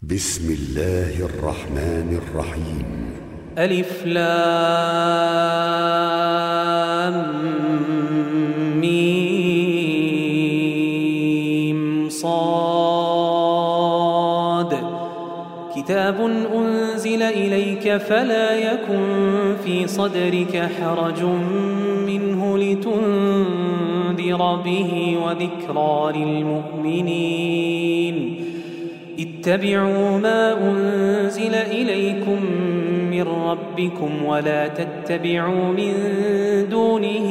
بسم الله الرحمن الرحيم. ألف لام ميم صاد كتاب أنزل إليك فلا يكن في صدرك حرج منه لتنذر به وذكرى للمؤمنين. اتبعوا ما أنزل إليكم من ربكم ولا تتبعوا من دونه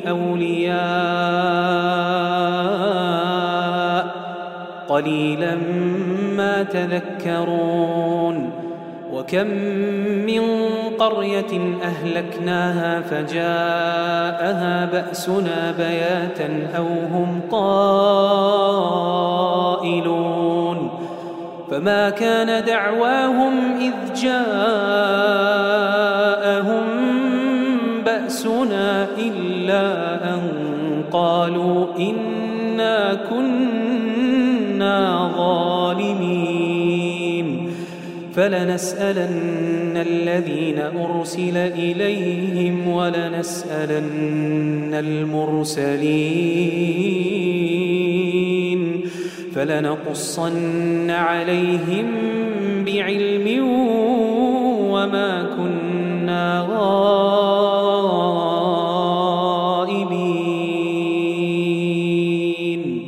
أولياء قليلا ما تذكرون. وكم من قرية أهلكناها فجاءها بأسنا بياتا أو هم قائلون فما كان دعواهم إذ جاءهم بأسنا إلا أن قالوا إنا كنا ظالمين. فلنسألن الذين أرسل إليهم ولنسألن المرسلين فلنقصن عليهم بعلم وما كنا غائبين.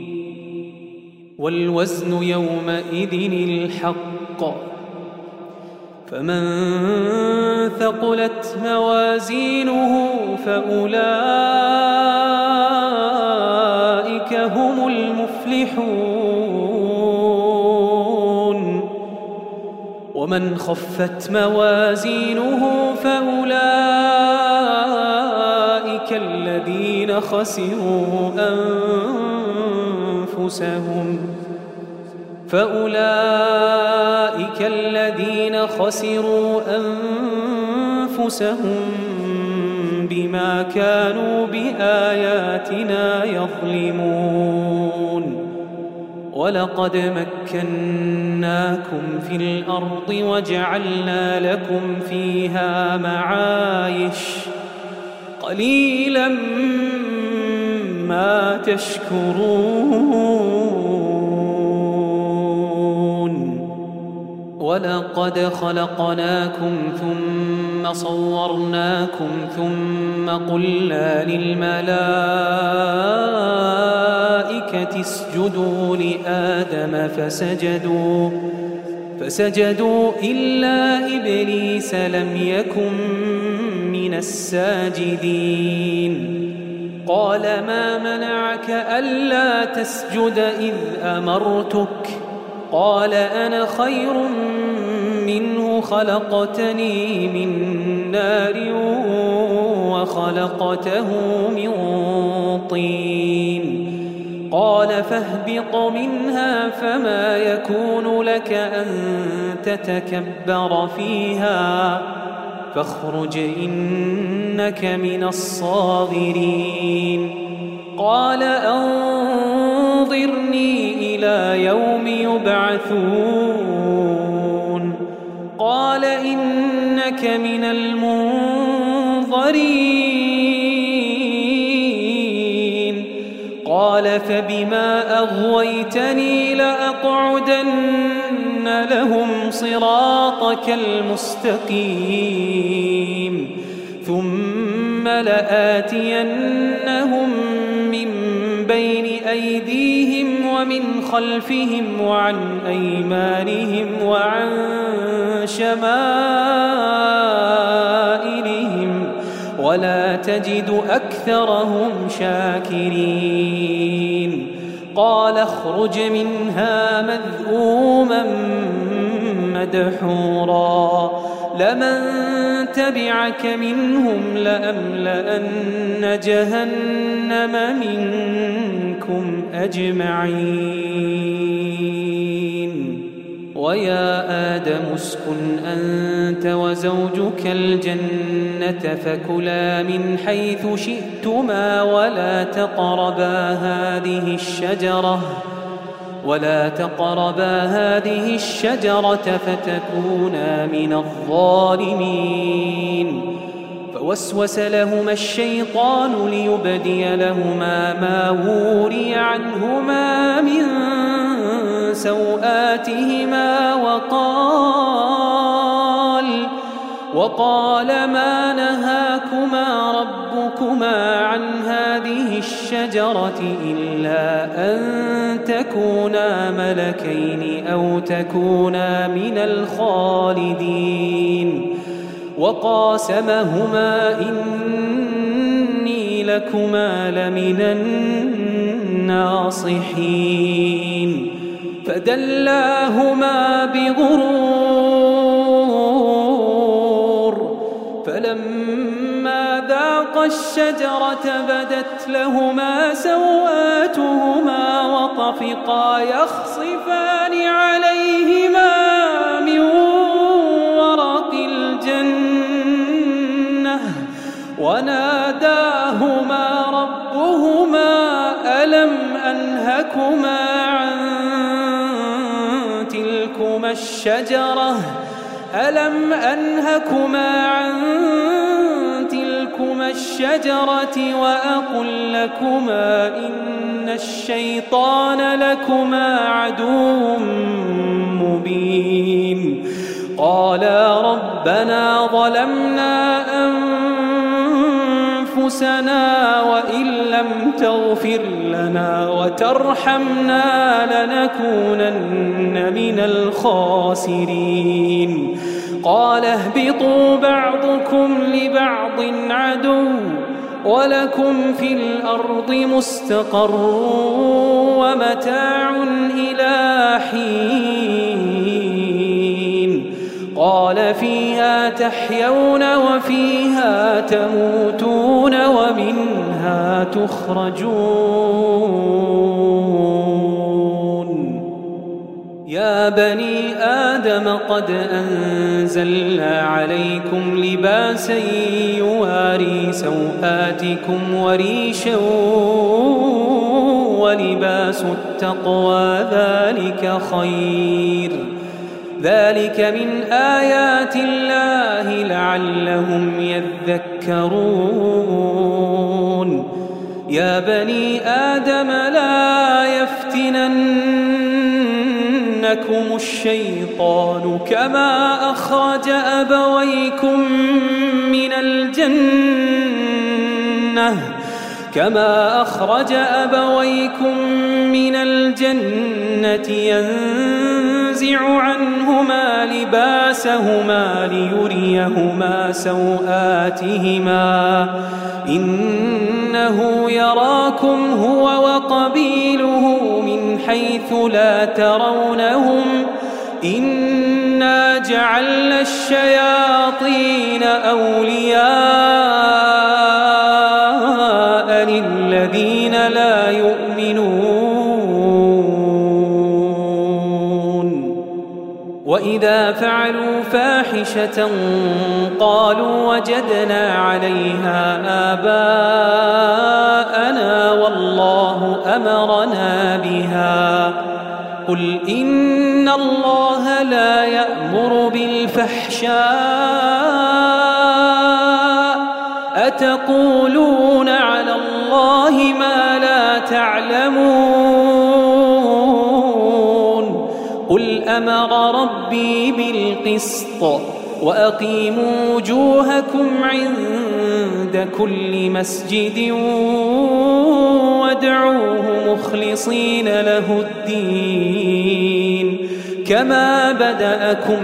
والوزن يومئذ الحق فمن ثقلت موازينه فأولئك هم المفلحون. ومن خفت موازينه فأولئك الذين خسروا أنفسهم بما كانوا بآياتنا يظلمون. ولقد مكناكم في الأرض وجعلنا لكم فيها معايش قليلا ما تشكرون. ولقد خلقناكم ثم صورناكم ثم قلنا للملائكة اسجدوا لآدم فسجدوا إلا إبليس لم يكن من الساجدين. قال ما منعك ألا تسجد إذ أمرتك؟ قال أنا خير منه خلقتني من نار وخلقته من طين. قال فاهبط منها فما يكون لك أن تتكبر فيها فاخرج إنك من الصاغرين. قال أنظرني إلى يوم يبعثون. قال إنك من المنظرين. قال فبما أغويتني لأقعدن لهم صراطك المستقيم ثم لآتينهم من بين أيديهم ومن خلفهم وعن أيمانهم وعن شمائلهم ولا تجد أكثرهم شاكرين. قال اخرج منها مذءوما مدحورا لمن تبعك منهم لأملأن جهنم منكم أجمعين. ويا آدم اسكن أنت وزوجك الجنة فكلا من حيث شئتما ولا تقربا هذه الشجرة ولا تقربا هذه الشجرة فتكونا من الظالمين. فوسوس لهما الشيطان ليبدي لهما ما وري عنهما من سوآتهما وقال ما نهاكما ربكما عن هذه الشجرة إلا أن تكونا ملكين أو تكونا من الخالدين. وقاسمهما إني لكما لمن الناصحين. فدلاهما بغرور، فلما ذاقا الشجرة بدت لهما سوآتهما وطفقا يخصفان عليهما من ورق الجنة، وناداهما ربهما ألم أنهكما عن تلكما الشجرة وأقل لكما إن الشيطان لكما عدو مبين. قالا ربنا ظلمنا أنفسنا وإن لم تغفر لنا وترحمنا لنكونن من الخاسرين. قال اهبطوا بعضكم لبعض عدو ولكم في الأرض مستقر ومتاع إلى حين. قال فيها تحيون وفيها تموتون ومنها تخرجون. يا بني آدم قد أنزلنا عليكم لباسا يواري سوآتكم وريشا ولباس التقوى ذلك خير. ذلك من آيات الله لعلهم يذكرون. يا بني آدم لا يفتننكم الشيطان كما أخرج أبويكم من الجنة ينزع عنهما لباسهما ليريهما سوآتهما إنه يراكم هو وقبيله من حيث لا ترونهم إنا جعلنا الشياطين أولياء للذين لا يؤمنون. وإذا فعلوا فاحشة قالوا وجدنا عليها آباءنا والله أمرنا بها. قل إن الله لا يأمر بالفحشاء أتقولون على الله ما لا تعلمون. قل أمر ربي بالقسط وأقيموا وجوهكم عند كل مسجد وادعوه مخلصين له الدين كما بدأكم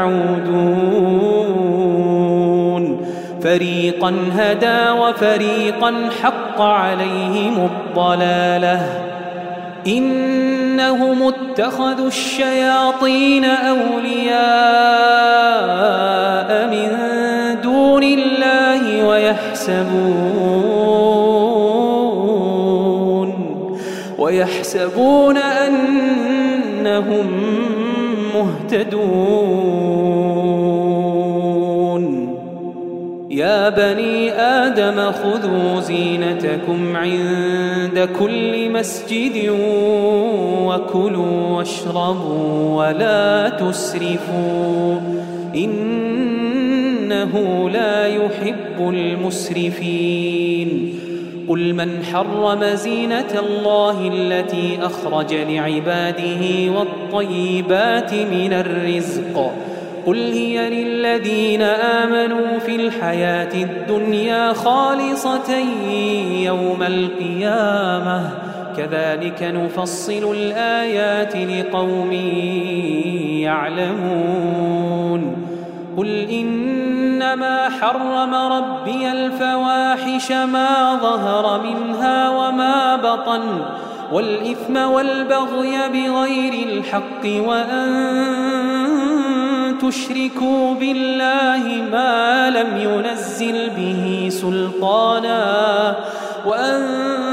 تعودون. فريقا هدى وفريقا حق عليهم الضلالة. إنهم اتخذوا الشياطين أولياء من دون الله ويحسبون أنهم مهتدون. يا بني آدم خذوا زينتكم عند كل مسجد وكلوا واشربوا ولا تسرفوا إنه لا يحب المسرفين قل من حرم زينة الله التي أخرج لعباده والطيبات من الرزق قل هي للذين آمنوا في الحياة الدنيا خالصة يوم القيامة كذلك نفصل الآيات لقوم يعلمون قل إنما حرم ربي الفواحش ما ظهر منها وما بطن والإثم والبغي بغير الحق وأن تشركوا بالله ما لم ينزل به سلطانا وأن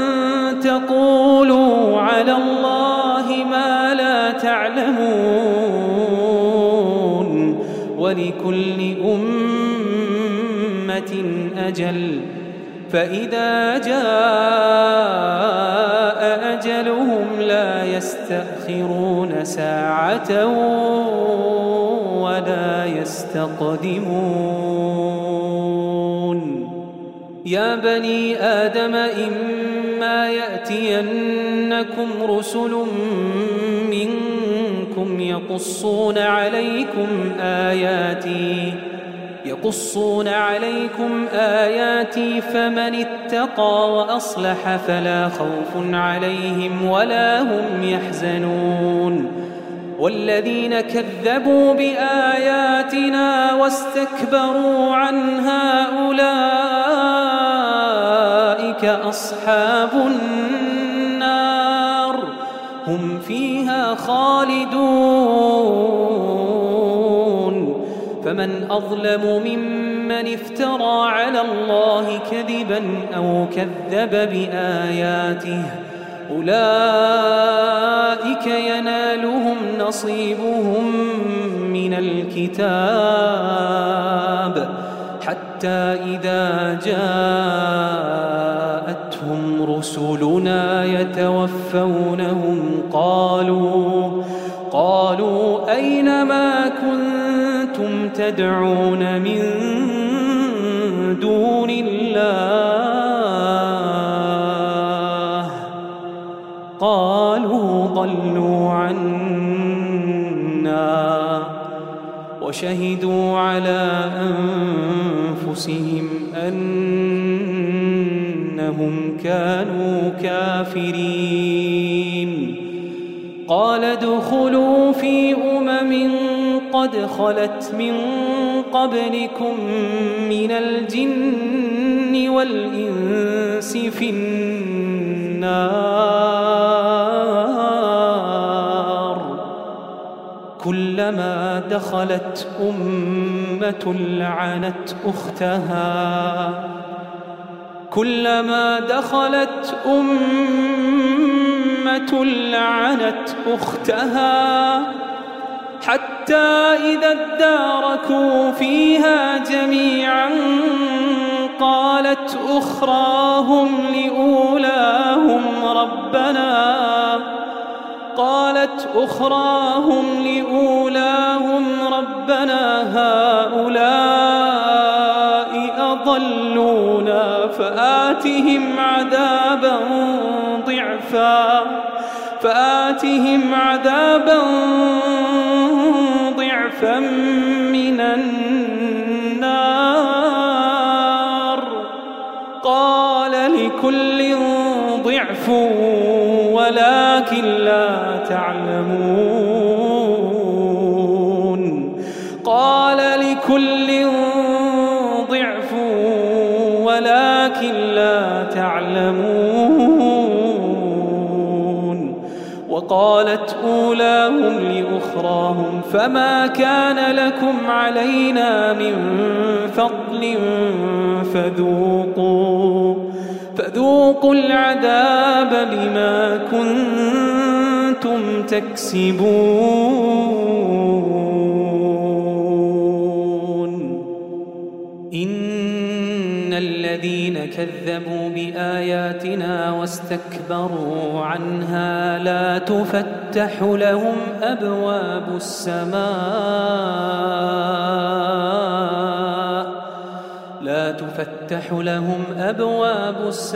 تقولوا على الله ما لا تعلمون ولكل أمة أجل فإذا جاء أجلهم لا يستأخرون ساعة ولا يستقدمون يا بني آدم إما يأتينكم رسل منكم يقصون عليكم آياتي فمن اتقى وأصلح فلا خوف عليهم ولا هم يحزنون والذين كذبوا بآياتنا واستكبروا عنها أولئك أصحاب النار هم فيها خالدون فمن أظلم ممن افترى على الله كذبا أو كذب بآياته أولئك ينالهم نصيبهم من الكتاب حتى إذا جاءتهم رسلنا يتوفونهم قالوا أين ما كنتم تدعون من دون الله قالوا ضلوا عنا وشهدوا على أنفسهم أنهم كانوا كافرين قال ادخلوا في قد خلت من قبلكم من الجن والإنس في النار كلما دخلت أمة لعنت أختها حتى إذا اداركوا فيها جميعا قالت أخراهم لأولاهم ربنا هؤلاء أضلونا فآتهم عذابا ضعفا من النار قال لكل ضعف ولكن لا تعلمون وقالت أولاهم لأخراهم فما كان لكم علينا من فضل فذوقوا العذاب بما كنتم تكسبون الذين كذبوا بآياتنا واستكبروا عنها لا تفتح لهم أبواب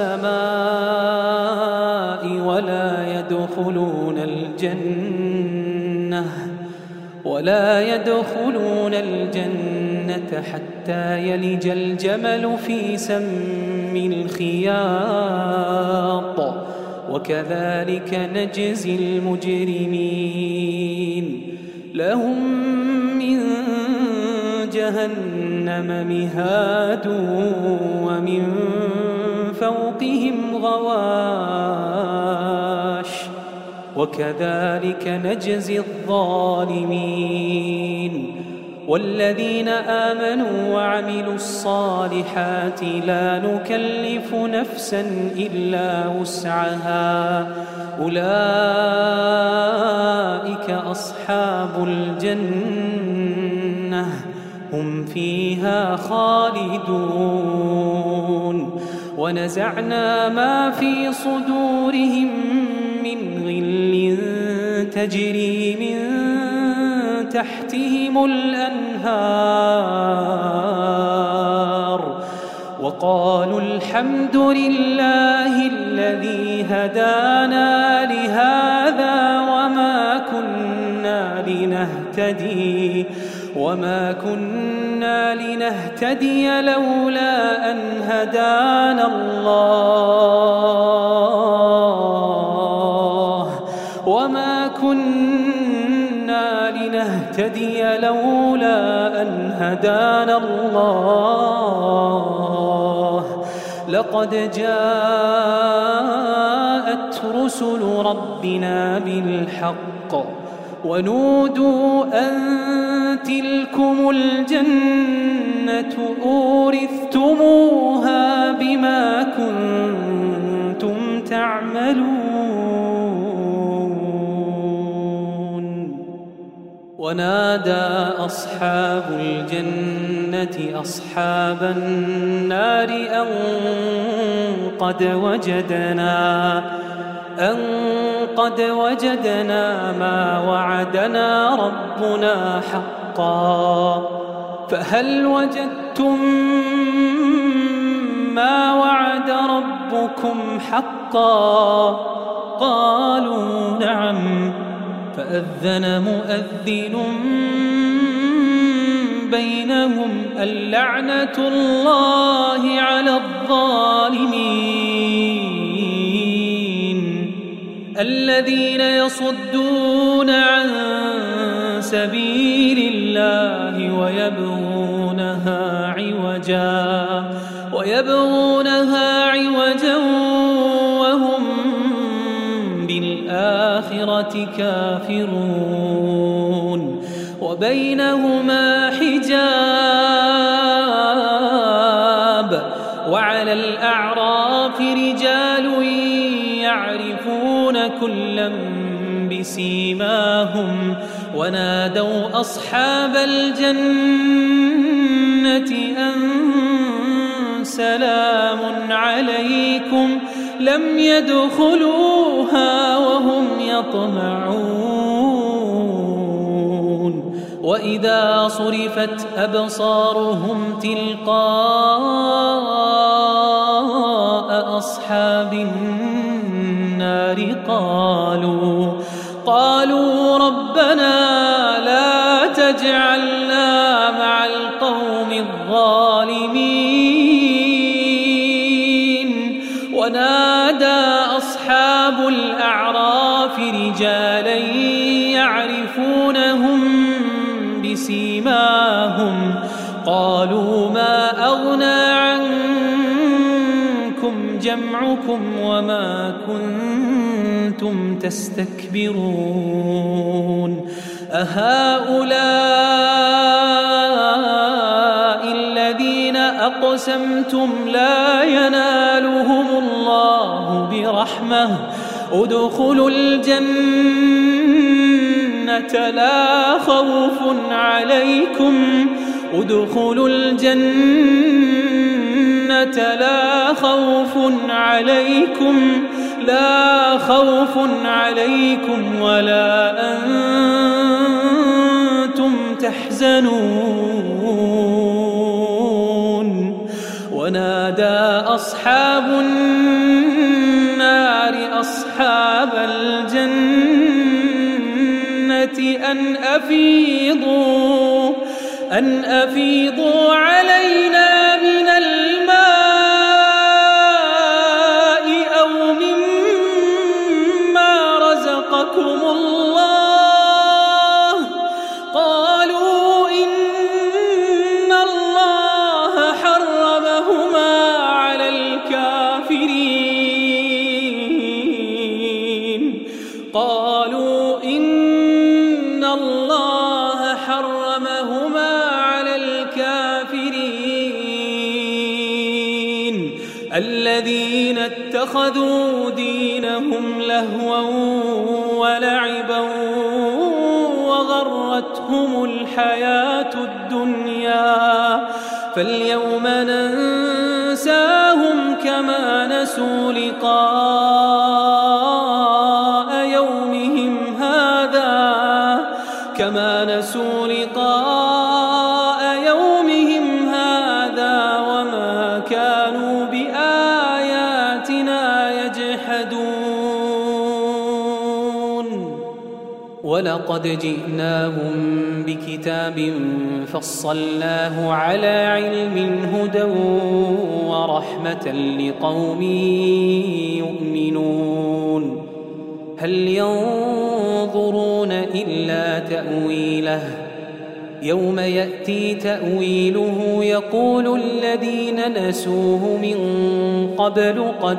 السماء ولا يدخلون الجنة حتى يلج الجمل في سم الخياط وكذلك نجزي المجرمين لهم من جهنم مهاد ومن فوقهم غواش وكذلك نجزي الظالمين والذين آمنوا وعملوا الصالحات لا نكلف نفسا إلا وسعها أولئك أصحاب الجنة هم فيها خالدون ونزعنا ما في صدورهم من غل تجري من تحتهم الأنهار وقالوا الحمد لله الذي هدانا لهذا وما كنا لنهتدي لولا أن هدانا الله لقد جاءت رسل ربنا بالحق ونودوا أن تلكم الجنة أورثتموها بما كنتم تعملون ونادى أصحاب الجنة أصحاب النار أن قد وجدنا ما وعدنا ربنا حقا فهل وجدتم ما وعد ربكم حقا قالوا نعم فأذن مؤذن بينهم اللعنة الله على الظالمين الذين يصدون عن سبيل الله ويبغونها عوجا وهم بالآخرة كافرون وبينهما حجاب وعلى الأعراف رجال يعرفون كلا بسيماهم ونادوا أصحاب الجنة أن سلام عليكم لم يدخلوها وهم يطمعون وإذا صرفت أبصارهم تلقاء أصحاب النار قالوا ربنا لا تجعلنا مع القوم الظالمين ونادى أصحاب الأعراف رجالا يعرفونهم بسيماهم قالوا ما أغنى عنكم جمعكم وما كنتم تستكبرون أهؤلاء الذين أقسمتم لا ينالهم الله برحمة ادخلوا الجنة لا خوف عليكم لا خوف عليكم ولا أنتم تحزنون ونادى أصحاب النار أصحاب الجنة أن أفيضوا علينا من الماء أو مما رزقكم الله قالوا إن الله حرمهما على الكافرين الذين اتخذوا دينهم لهوا ولعبا وغرتهم الحياة الدنيا فاليوم ننساهم كما نسوا لقاء يومهم هذا وما كانوا بآياتنا يجحدون ولقد جئناهم بكتاب فصلناه على علم هدى ورحمة لقوم يؤمنون هل ينظرون إلا تأويله يوم يأتي تأويله يقول الذين نسوه من قبل قد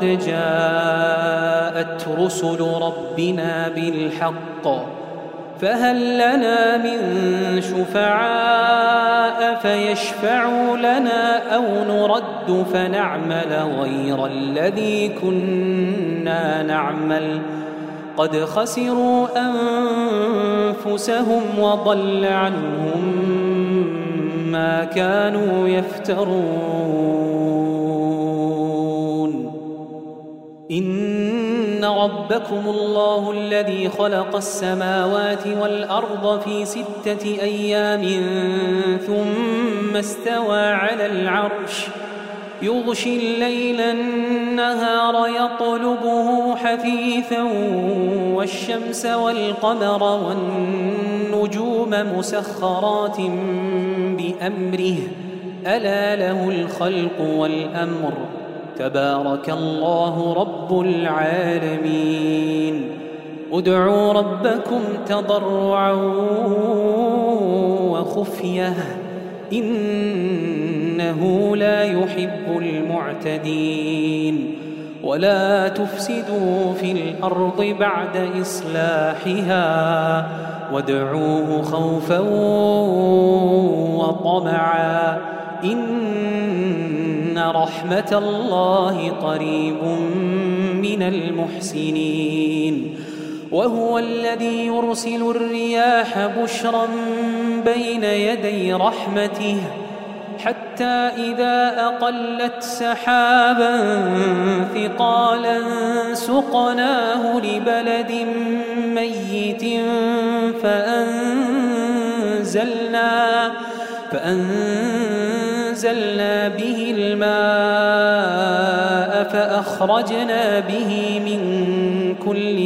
جاءت رسل ربنا بالحق فهل لنا من شفعاء فيشفعوا لنا أو نرد فنعمل غير الذي كنا نعمل قد خسروا أنفسهم وضل عنهم ما كانوا يفترون إن ربكم الله الذي خلق السماوات والأرض في 6 أيام ثم استوى على العرش يغشي الليل النهار يطلبه حثيثا والشمس والقمر والنجوم مسخرات بأمره ألا له الخلق والأمر تبارك الله رب العالمين ادعوا ربكم تضرعا وخفية إنه لا يحب المعتدين ولا تفسدوا في الأرض بعد إصلاحها وادعوه خوفا وطمعا إن رحمة الله قريب من المحسنين وهو الذي يرسل الرياح بشرا بين يدي رحمته حتى إذا أقلت سحابا ثقالا سقناه لبلد ميت فأنزلنا به الماء فأخرجنا به من كل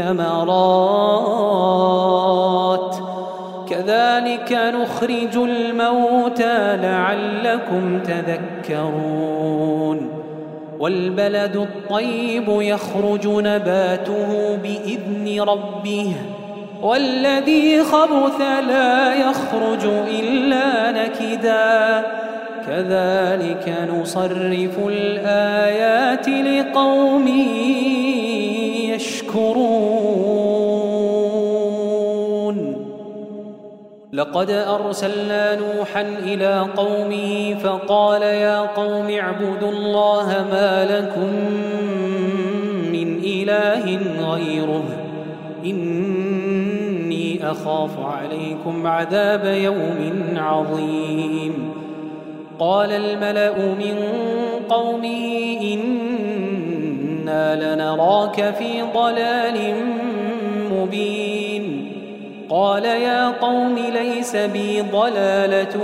الثمرات كذلك نخرج الموتى لعلكم تذكرون والبلد الطيب يخرج نباته بإذن ربه والذي خبث لا يخرج إلا نكدا كذلك نصرف الآيات لقوم يشكرون لقد أرسلنا نوحا إلى قومه فقال يا قوم اعبدوا الله ما لكم من إله غيره إني أخاف عليكم عذاب يوم عظيم قال الملأ من قومه إنا لنراك في ضلال مبين قال يا قوم ليس بي ضلالة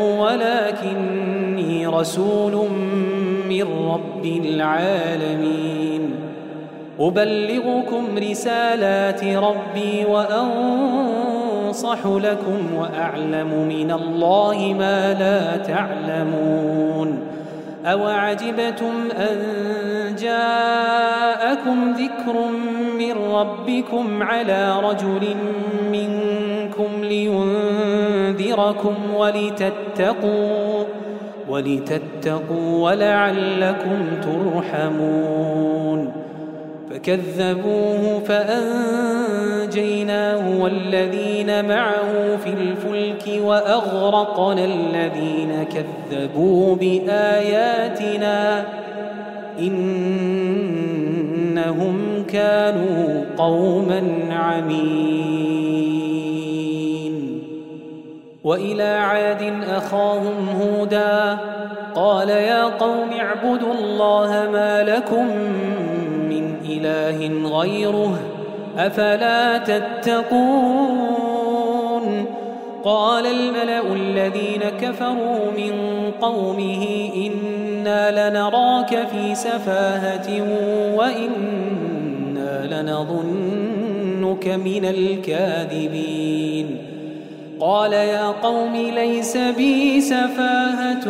ولكني رسول من رب العالمين أبلغكم رسالات ربي وأنصح لكم وأعلم من الله ما لا تعلمون أوعجبتم أن جاءكم ذكر من ربكم على رجل منكم لينذركم ولتتقوا ولعلكم ترحمون فكذبوه فأنجيناه والذين معه في الفلك وأغرقنا الذين كذبوا بآياتنا إنهم كانوا قوما عمين وإلى عاد أخاهم هودا قال يا قوم اعبدوا الله ما لكم من إله غيره أفلا تتقون قال الملأ الذين كفروا من قومه إنا لنراك في سفاهة وإنا لنظنك من الكاذبين قال يا قوم ليس بي سفاهة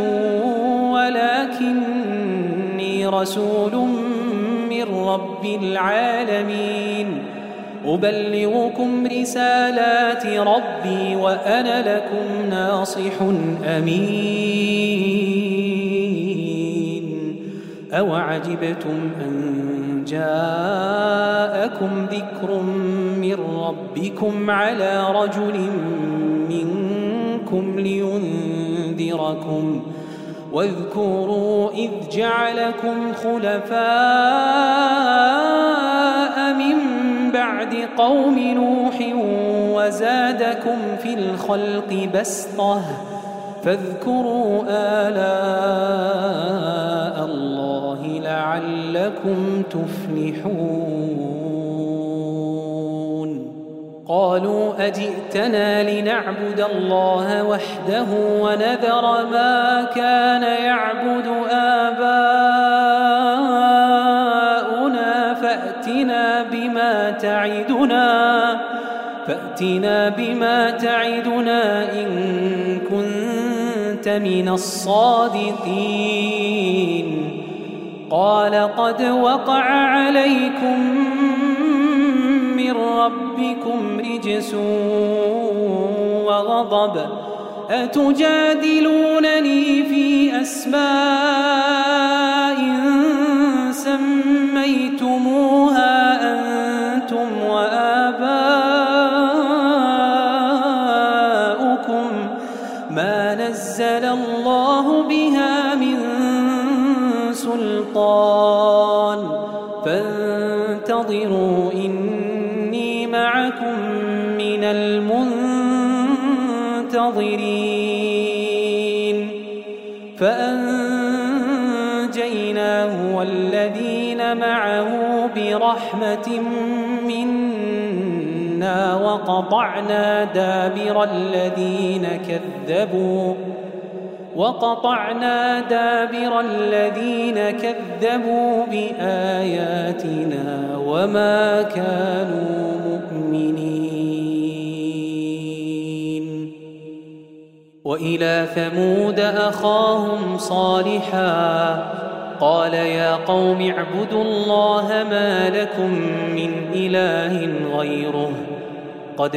ولكني رسول من رب العالمين أبلغكم رسالات ربي وأنا لكم ناصح أمين أوعجبتم أن جاءكم ذكر من ربكم على رجل منكم لينذركم واذكروا إذ جعلكم خلفاء من بعد قوم نوح وزادكم في الخلق بسطة فاذكروا آلاء الله لعلكم تفلحون قالوا أجئتنا لنعبد الله وحده ونذر ما كان يعبد آباؤنا فأتنا بما تعدنا إن كنت من الصادقين قال قد وقع عليكم من ربكم رجس وغضب أتجادلونني في أسماء سميتموها أنتم وآباؤكم ما نزل الله بها من سلطان فانتظروا إني معكم من المنتظرين فأنجيناه والذين معه برحمة منا وقطعنا دابر الذين كذبوا بآياتنا وما كانوا مؤمنين وإلى ثمود أخاهم صالحا قال يا قوم اعبدوا الله ما لكم من إله غيره قد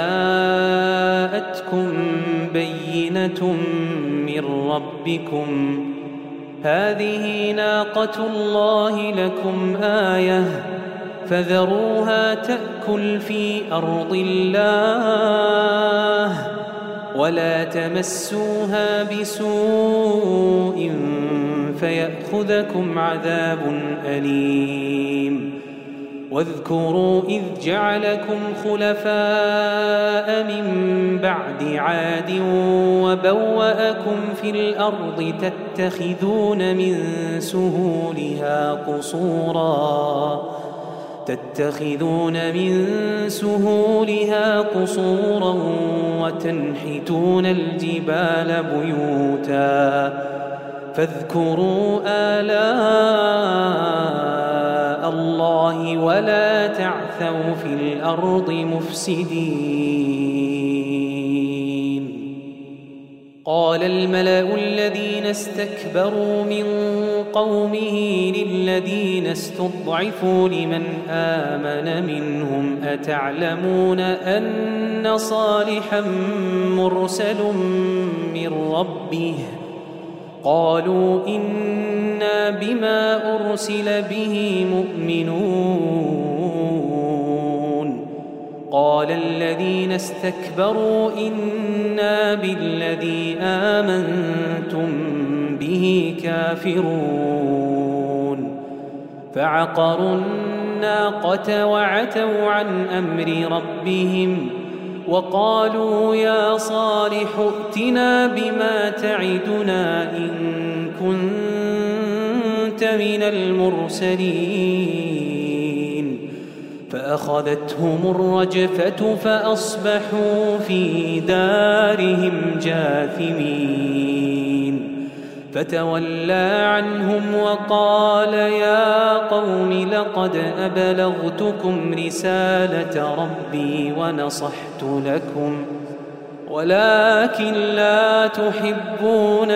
جاءتكم بينة من ربكم هذه ناقة الله لكم آية فذروها تأكل في أرض الله ولا تمسوها بسوء فيأخذكم عذاب أليم واذكروا إذ جعلكم خلفاء من بعد عاد وبوأكم في الأرض تتخذون من سهولها قصورا وتنحتون الجبال بيوتا فاذكروا آلاء الله ولا تعثوا في الأرض مفسدين. قال الملأ الذين استكبروا من قومه للذين استضعفوا لمن آمن منهم أتعلمون أن صالحا مرسل من ربه؟ قالوا إنا بما أرسل به مؤمنون. قال الذين استكبروا إنا بالذي آمنتم به كافرون. فعقروا الناقة وعتوا عن أمر ربهم وقالوا يا صالح ائتنا بما تعدنا إن كنت من المرسلين. فأخذتهم الرجفة فأصبحوا في دارهم جاثمين. فتولى عنهم وقال يا قوم لقد أبلغتكم رسالة ربي ونصحت لكم ولكن لا تحبون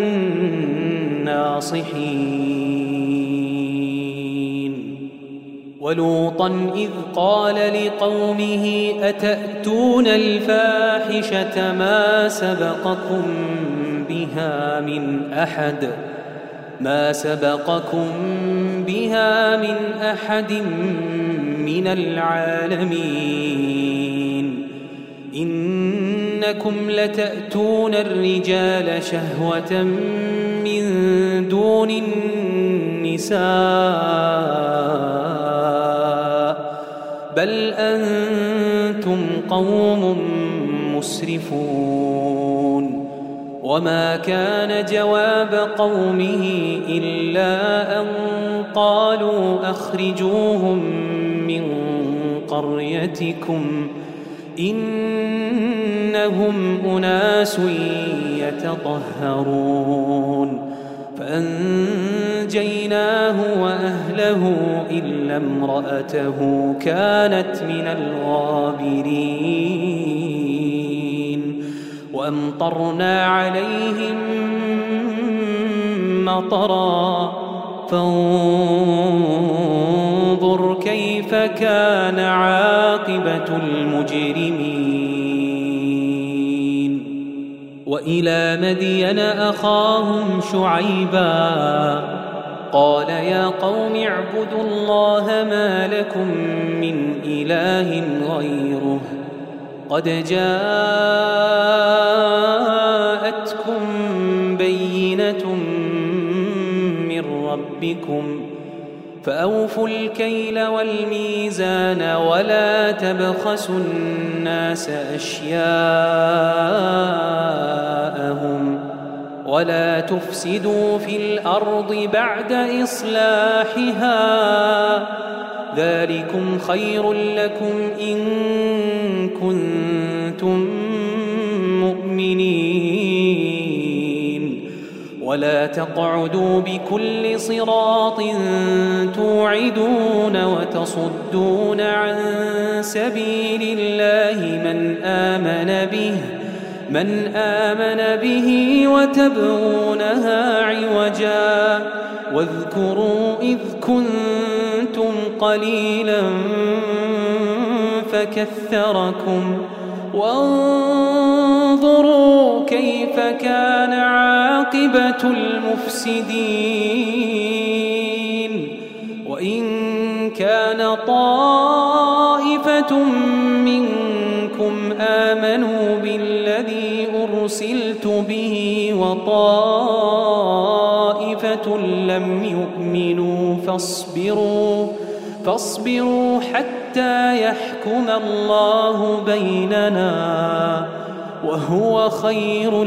الناصحين. ولوطا إذ قال لقومه أتأتون الفاحشة ما سبقكم بها من أحد من العالمين. إنكم لتأتون الرجال شهوة من دون النساء بل أنتم قوم مسرفون. وما كان جواب قومه إلا أن قالوا أخرجوهم من قريتكم إنهم أناس يتطهرون. فأنجيناه وأهله إلا امرأته كانت من الغابرين. وأمطرنا عليهم مطرا فانظر كيف كان عاقبة المجرمين. وإلى مدين أخاهم شعيبا قال يا قوم اعبدوا الله ما لكم من إله غيره قد جاءتكم بينة من ربكم فأوفوا الكيل والميزان ولا تبخسوا الناس أشياءهم ولا تفسدوا في الأرض بعد إصلاحها ذلكم خير لكم إن كنتم مؤمنين. ولا تقعدوا بكل صراط توعدون وتصدون عن سبيل الله من آمن به وتبغونها عوجا. واذكروا إذ كنتم قليلا فكثركم وانظروا كيف كان عاقبة المفسدين. وإن كان طائفة منكم آمنوا بالذي أرسلت به وطائفة لم يؤمنوا فاصبروا حتى يحكم الله بيننا وهو خير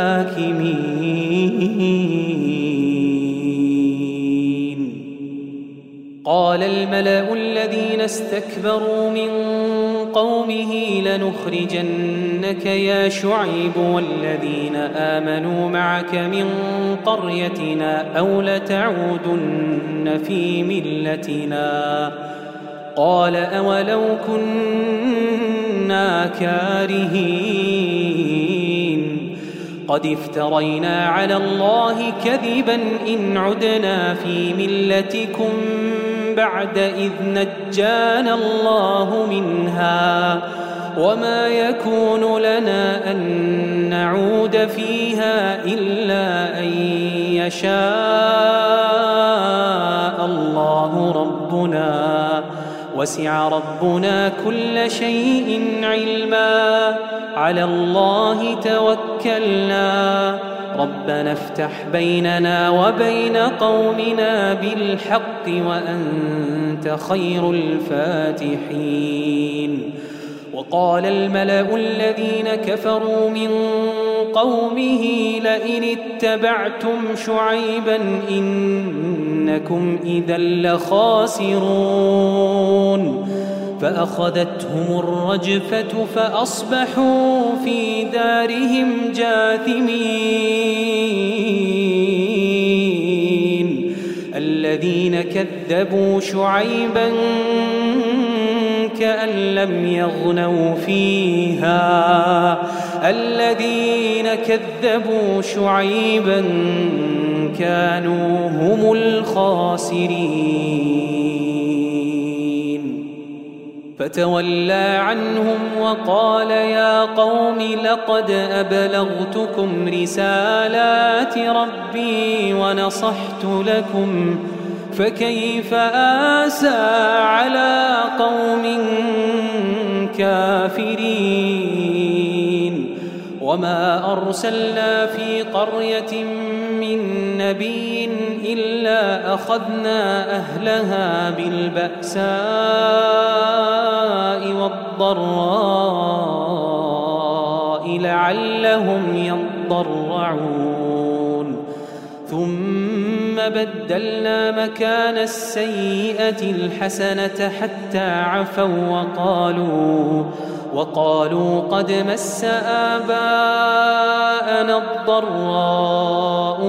الحاكمين. قال الملأ الذين استكبروا من قومه لنخرجنك يا شعيب والذين آمنوا معك من قريتنا أو لتعودن في ملتنا. قال أولو كنا كارهين قد افترينا على الله كذبا إن عدنا في ملتكم بعد إذ نجانا الله منها وما يكون لنا أن نعود فيها إلا أن يشاء الله ربنا وسع ربنا كل شيء علما على الله توكلنا ربنا افتح بيننا وبين قومنا بالحق وأنت خير الفاتحين. وقال الملأ الذين كفروا من قومه لئن اتبعتم شعيبا إنكم إذا لخاسرون فأخذتهم الرجفة فأصبحوا في دارهم جاثمين. الذين كذبوا شعيبا كأن لم يغنوا فيها الذين كذبوا شعيبا كانوا هم الخاسرين. فتولى عنهم وقال يا قوم لقد أبلغتكم رسالات ربي ونصحت لكم فكيف آسى على قوم كافرين. وما أرسلنا في قرية من نبي إلا أخذنا أهلها بالبأساء والضراء لعلهم يضرعون ثم بدلنا مكان السيئة الحسنة حتى عفوا وقالوا قد مس آباءنا الضراء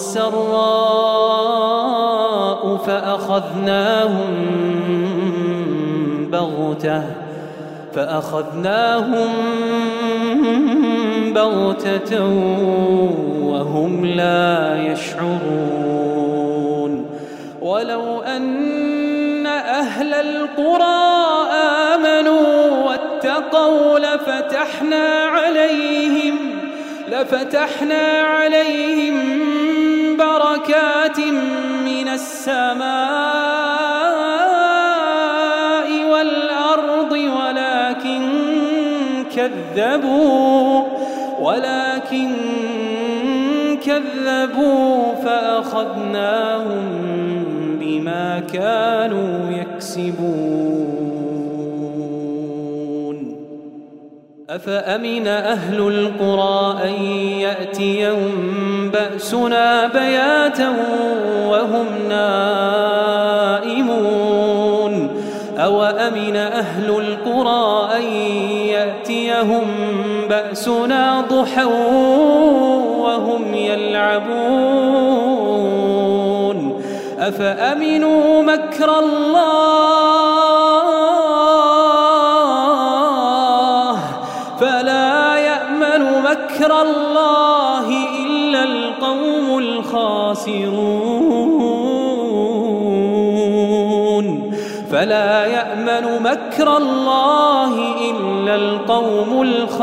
والسراء فأخذناهم بغتة وهم لا يشعرون. ولو أن أهل القرى آمنوا واتقوا لفتحنا عليهم بركات من السماء والأرض ولكن كذبوا فأخذناهم بما كانوا يكسبون. أفأمن أهل القرى أن يأتيهم بأسنا بياتا وهم نائمون أوأمن أهل القرى أن يأتيهم بأسنا ضحى وهم يلعبون أفأمنوا مكر الله فلا يأمن مكر الله إلا القوم الخاسرون فلا يأمن مكر الله إلا القوم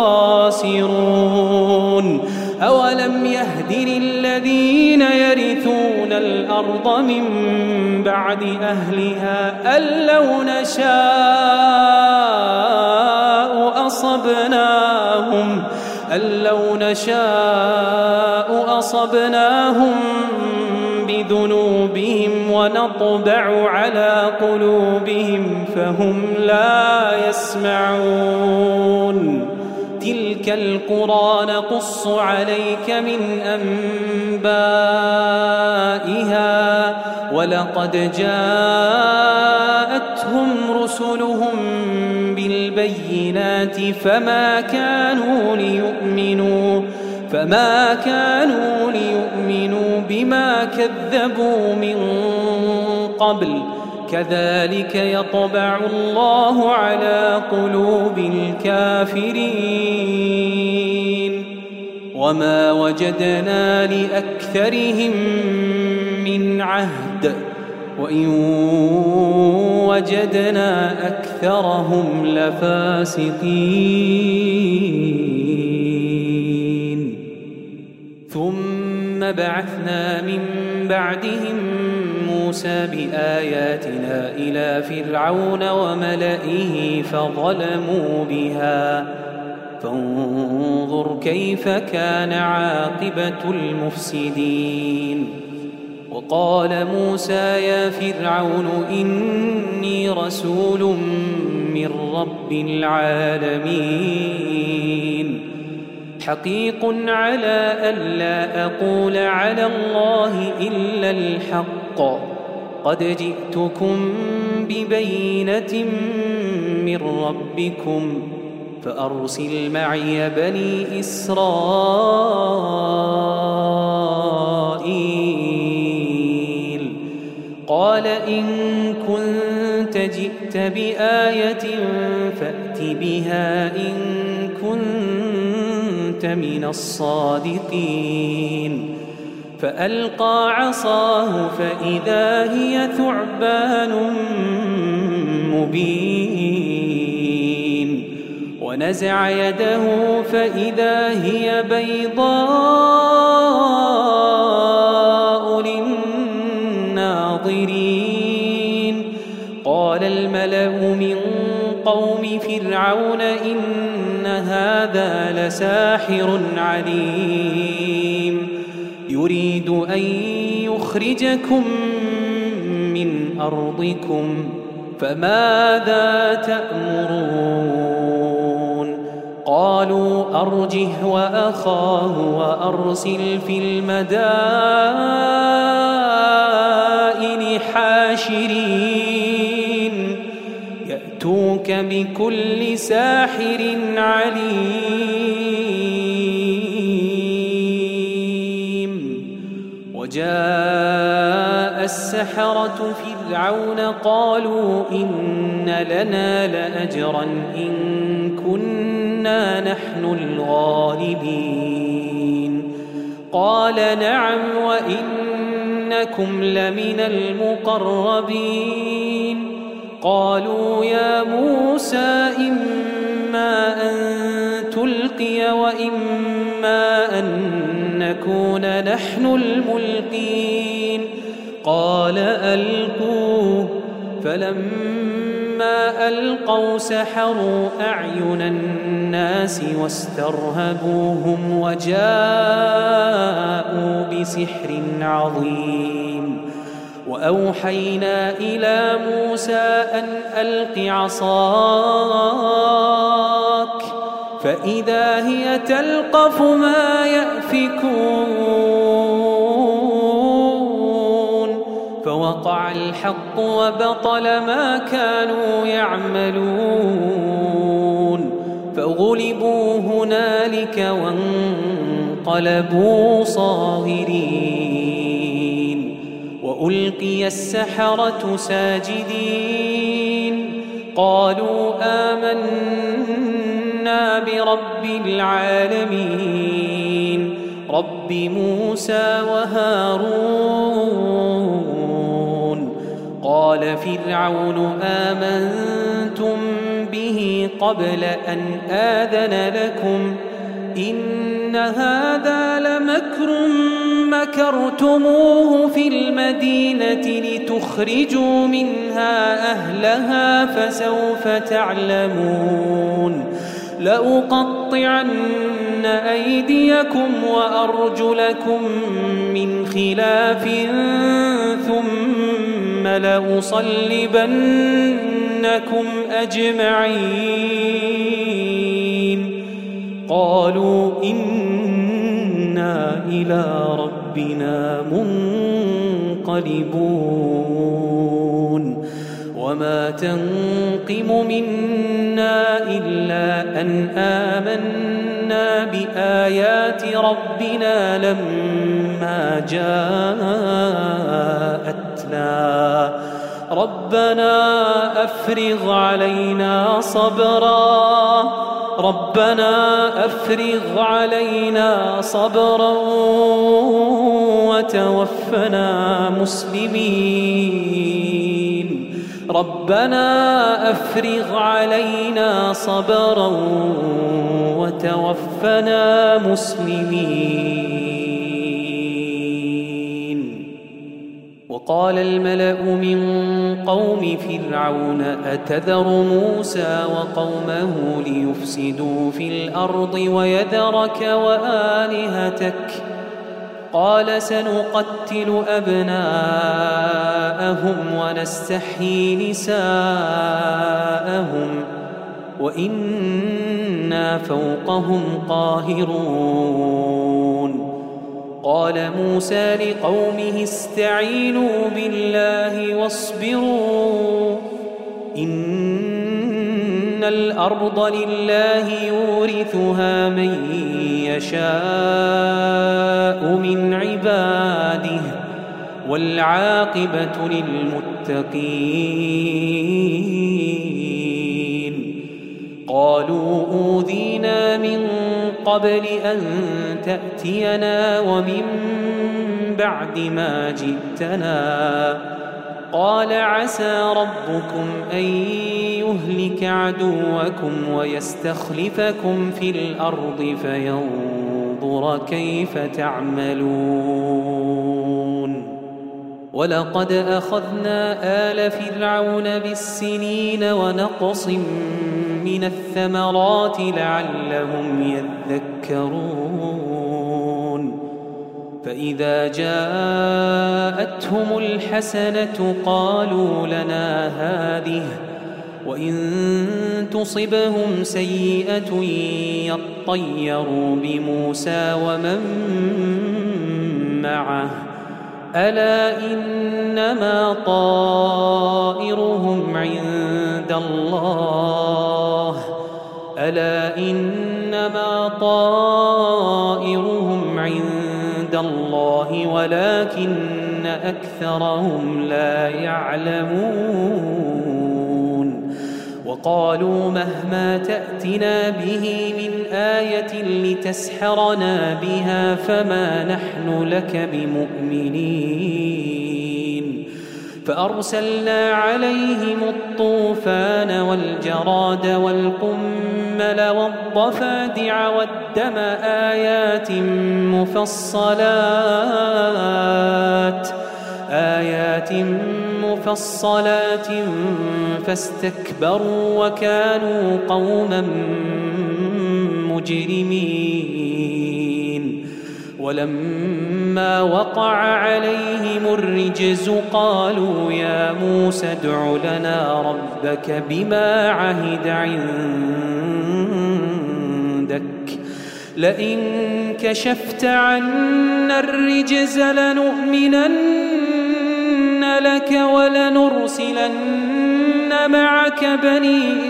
الخاسرون. أولم يهد للذين يرثون الأرض من بعد أهلها أن لو نشاء أن لو نشاء أصبناهم بذنوبهم ونطبع على قلوبهم فهم لا يسمعون تلك القرى نقص عليك من أنبائها ولقد جاءتهم رسلهم بالبينات فما كانوا ليؤمنوا بما كذبوا من قبل كذلك يطبع الله على قلوب الكافرين وما وجدنا لأكثرهم من عهد وإن وجدنا أكثرهم لفاسقين ثم بعثنا من بعدهم موسى بآياتنا إلى فرعون وملئه فظلموا بها فانظر كيف كان عاقبة المفسدين وقال موسى يا فرعون إني رسول من رب العالمين حقيق على ألا أقول على الله إلا الحق قد جئتكم ببينة من ربكم فأرسل معي بني إسرائيل قال إن كنت جئت بآية فأت بها إن كنت من الصادقين فألقى عصاه فإذا هي ثعبان مبين ونزع يده فإذا هي بيضاء للناظرين قال الملأ من قوم فرعون إن هذا لساحر عليم يريد أن يخرجكم من أرضكم فماذا تأمرون قالوا أرجه وأخاه وأرسل في المدائن حاشرين يأتوك بكل ساحر عليم وجاء السحرة فرعون قالوا إن لنا لأجرا إن كنا نحن الغالبين قال نعم وإنكم لمن المقربين قالوا يا موسى إما أن تلقي وإما أن نكون نحن الملقين قال ألقوه فلما ألقوا سحروا أعين الناس واسترهبوهم وجاءوا بسحر عظيم وأوحينا إلى موسى أن ألق عصاك فإذا هي تلقف ما يأفكون فوقع الحق وبطل ما كانوا يعملون فغلبوا هنالك وانقلبوا صاغرين وألقي السحرة ساجدين قالوا آمنا برب العالمين رب موسى وهارون قال فرعون آمنتم به قبل أن آذن لكم إن هذا لمكر مكرتموه في المدينة لتخرجوا منها أهلها فسوف تعلمون لأقطعن أيديكم وأرجلكم من خلاف ثم لأصلبنكم أجمعين. قالوا إنا إلى ربنا منقلبون. وما تنقم منا إلا أن آمنا بآيات ربنا لما جاءتنا. ربنا أفرغ علينا صبرا وتوفنا مسلمين. ربنا أفرغ علينا صبرا وتوفنا مسلمين. وقال الملأ من قوم فرعون أتذر موسى وقومه ليفسدوا في الأرض ويذرك وآلهتك؟ قال سنقتل أبناءهم ونستحيي نساءهم وإنا فوقهم قاهرون. قال موسى لقومه استعينوا بالله واصبروا إن الأرض لله يورثها من يشاء من عباده والعاقبة للمتقين. قالوا أوذينا من قبل أن تأتينا ومن بعد ما جئتنا. قال عسى ربكم أن يهلك عدوكم ويستخلفكم في الأرض فينظر كيف تعملون. ولقد أخذنا آل فرعون بالسنين ونقص من الثمرات لعلهم يذكرون. فإذا جاءتهم الحسنة قالوا لنا هذه وإن تصبهم سيئة يطيروا بموسى ومن معه ألا إنما طائرهم عند الله ولكن أكثرهم لا يعلمون. وقالوا مهما تأتنا به من آية لتسحرنا بها فما نحن لك بمؤمنين. فأرسلنا عليهم الطوفان والجراد والقمل والضفادع والدم آيات مفصلات فاستكبروا وكانوا قوما مجرمين. ولما وقع عليهم الرجز قالوا يا موسى ادع لنا ربك بما عهد عندك لئن كشفت عنا الرجز لنؤمنن لك ولنرسلن معك بني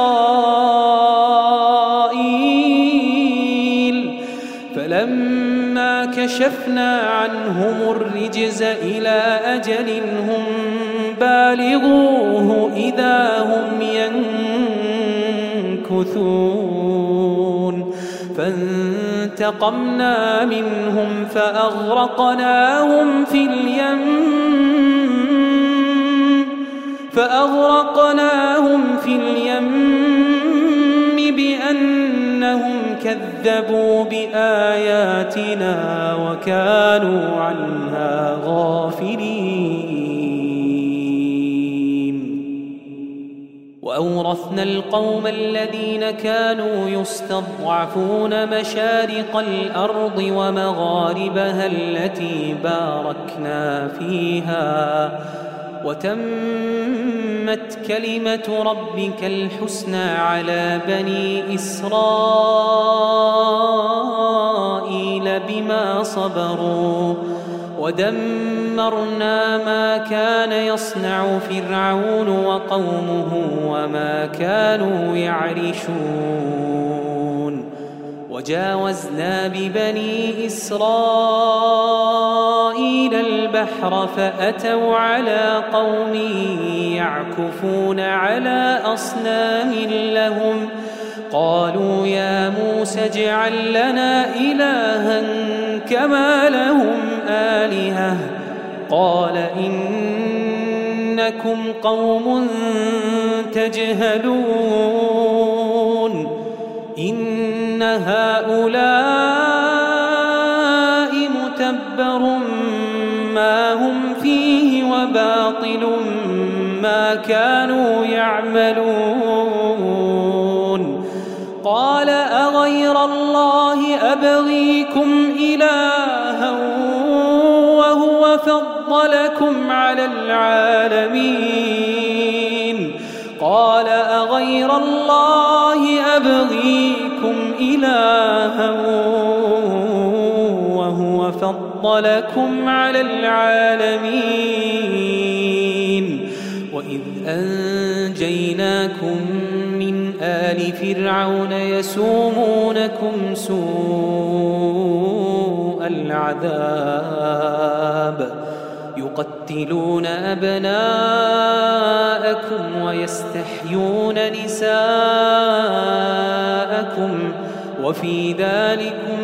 إسرائيل. فلما كشفنا عنهم الرجز إلى أجل هم بالغوه إذا هم ينكثون. فانتقمنا منهم فأغرقناهم في اليم بأنهم كذبوا بآياتنا وكانوا عنها غافلين. وأورثنا وأورثنا القوم الذين كانوا يستضعفون مشارق الأرض ومغاربها التي باركنا فيها وتمت كلمة ربك الحسنى على بني إسرائيل بما صبروا ودمرنا ما كان يصنع فرعون وقومه وما كانوا يعرشون وجاوزنا ببني إسرائيل البحر فأتوا على قوم يعكفون على أصنام لهم قالوا يا موسى اجعل لنا إلها كما لهم آلهة قال إنكم قوم تجهلون إن هؤلاء متبر ما هم فيه وباطل ما كانوا يعملون قال أغير الله أبغيكم إلها وهو فضلكم على العالمين قال أغير الله أبغيكم إلها وهو فضلكم على العالمين وإذ أنجيناكم من آل فرعون يسومونكم سوء العذاب يقتلون أبناءكم ويستحيون نساءكم وفي ذلكم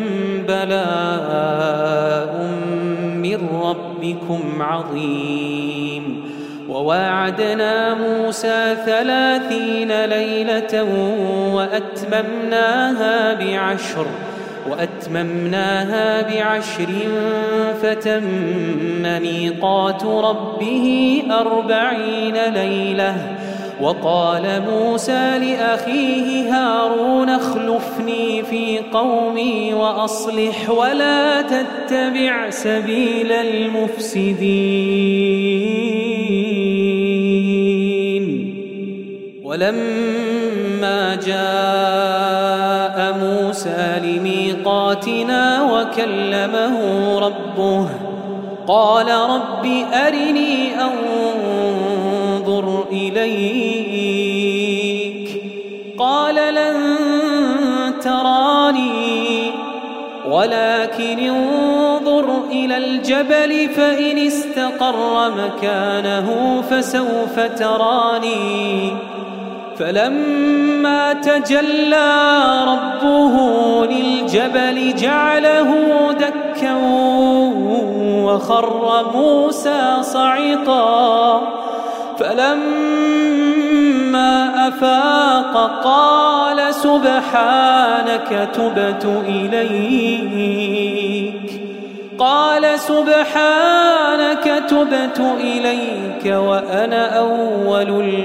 بلاء من ربكم عظيم وواعدنا موسى 30 ليلة وأتممناها بعشر فتم ميقات ربه 40 ليلة وقال موسى لأخيه هارون اخلفني في قومي وأصلح ولا تتبع سبيل المفسدين ولما جاء موسى لميقاتنا وكلمه ربه قال رب أرني أنظر إليك قال لن تراني ولكن انظر إلى الجبل فإن استقر مكانه فسوف تراني فلما تجلى ربه للجبل جعله دكا وخر موسى صعقا فلما أفاق قال سبحانك تبت إليك وأنا أول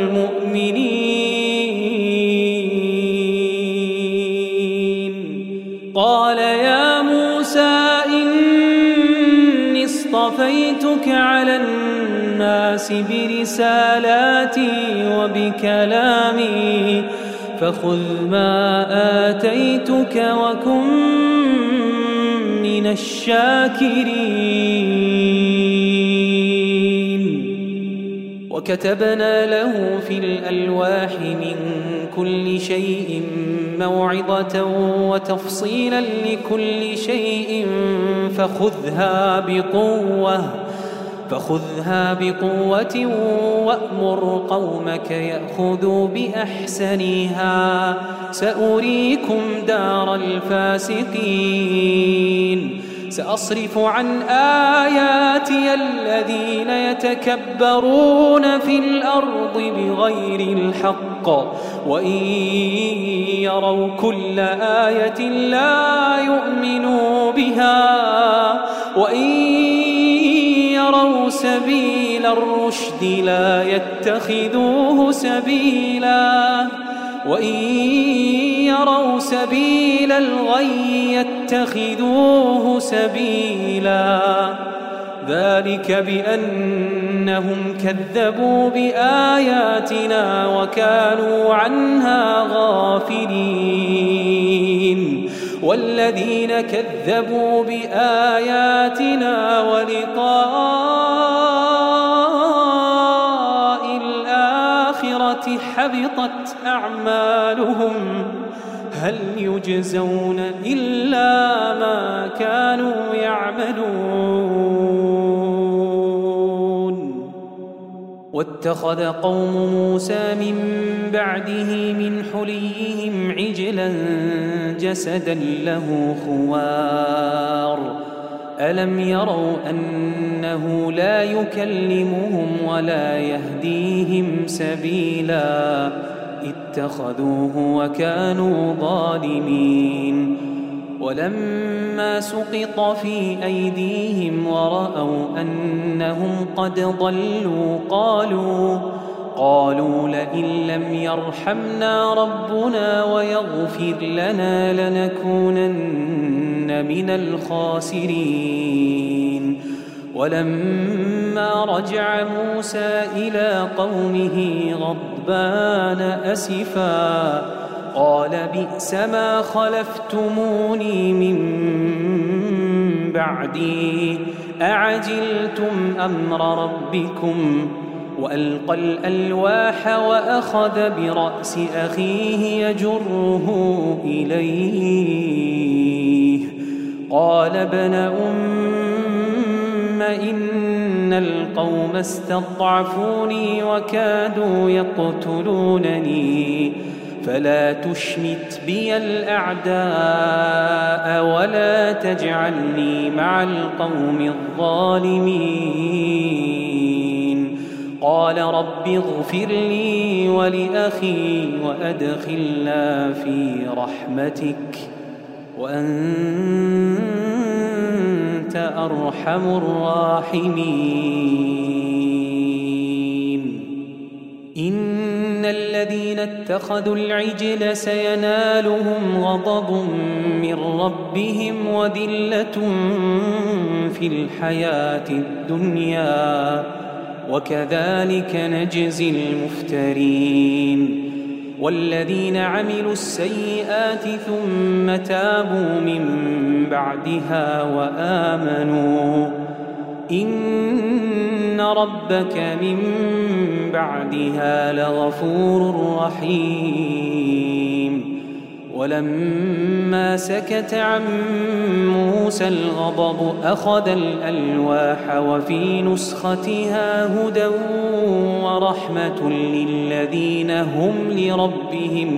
المؤمنين قال يا موسى إني اصطفيتك على الناس برسالاتي وبكلامي فخذ ما آتيتك وكن من الشاكرين وكتبنا له في الألواح من كل شيء موعظة وتفصيلا لكل شيء فخذها بقوة وأمر قومك يأخذوا بأحسنها سأريكم دار الفاسقين سأصرف عن آياتي الذين يتكبرون في الأرض بغير الحق وإن يروا كل آية لا يؤمنوا بها وإن يروا سبيل سبيل الرشد لا يتخذوه سبيلا وإن يروا سبيل الغي يتخذوه سبيلا ذلك بأنهم كذبوا بآياتنا وكانوا عنها غافلين والذين كذبوا بآياتنا ولقاء الآخرة حبطت أعمالهم هل يجزون إلا ما كانوا يعملون واتخذ قوم موسى من بعده من حليهم عجلا جسدا له خوار ألم يروا أنه لا يكلمهم ولا يهديهم سبيلا اتخذوه وكانوا ظالمين ولما سقط في أيديهم ورأوا أنهم قد ضلوا قالوا لئن لم يرحمنا ربنا ويغفر لنا لنكونن من الخاسرين ولما رجع موسى إلى قومه غضبان أسفا قال بئس ما خلفتموني من بعدي أعجلتم أمر ربكم وألقى الألواح وأخذ برأس أخيه يجره إليه قال ابن إن القوم استضعفوني وكادوا يقتلونني فلا تشمت بي الأعداء ولا تجعلني مع القوم الظالمين قال رب اغفر لي ولأخي وأدخلنا في رحمتك وأنت أرحم الراحمين إن الذين اتخذوا العجل سينالهم غضب من ربهم وذلة في الحياة الدنيا وكذلك نجزي المفترين والذين عملوا السيئات ثم تابوا من بعدها وآمنوا إن ربك من بعدها لغفور رحيم ولما سكت عن موسى الغضب أخذ الألواح وفي نسختها هدى ورحمة للذين هم لربهم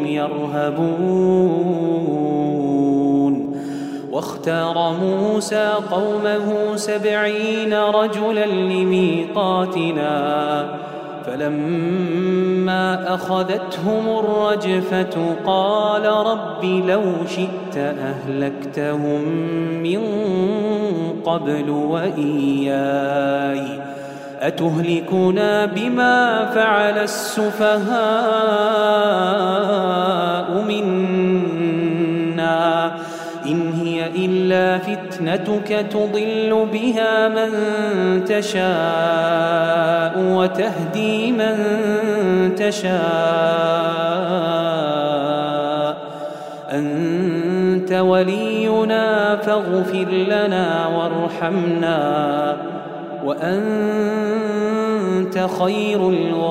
يرهبون واختار موسى قومه 70 رجلا لميقاتنا فلما أخذتهم الرجفة قال رب لو شئت أهلكتهم من قبل وإياي أتهلكنا بما فعل السفهاء منا إن هي إلا فتنتك تضل بها من تشاء وتهدي من تشاء أنت ولينا فاغفر لنا وارحمنا وأنت خير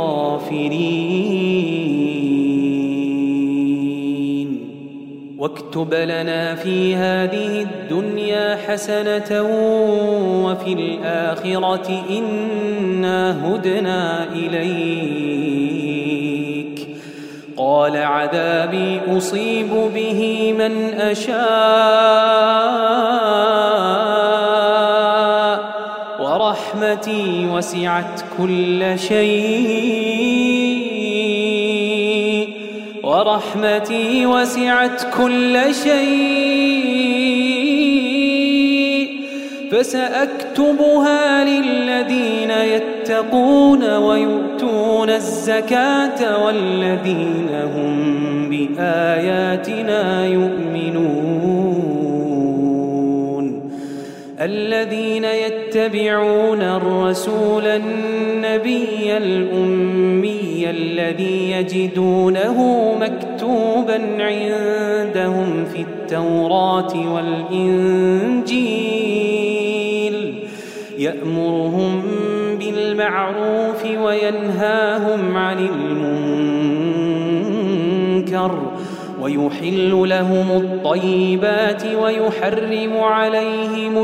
الغافرين واكتب لنا في هذه الدنيا حسنة وفي الآخرة إنا هدنا إليك قال عذابي أصيب به من أشاء ورحمتي وسعت كل شيء ورحمتي وسعت كل شيء فسأكتبها للذين يتقون ويؤتون الزكاة والذين هم بآياتنا يؤمنون الذين يتبعون الرسول النبي الأمي الذي يجدونه مكتوبا عندهم في التوراة والإنجيل يأمرهم بالمعروف وينهاهم عن المنكر ويحل لهم الطيبات ويحرم عليهم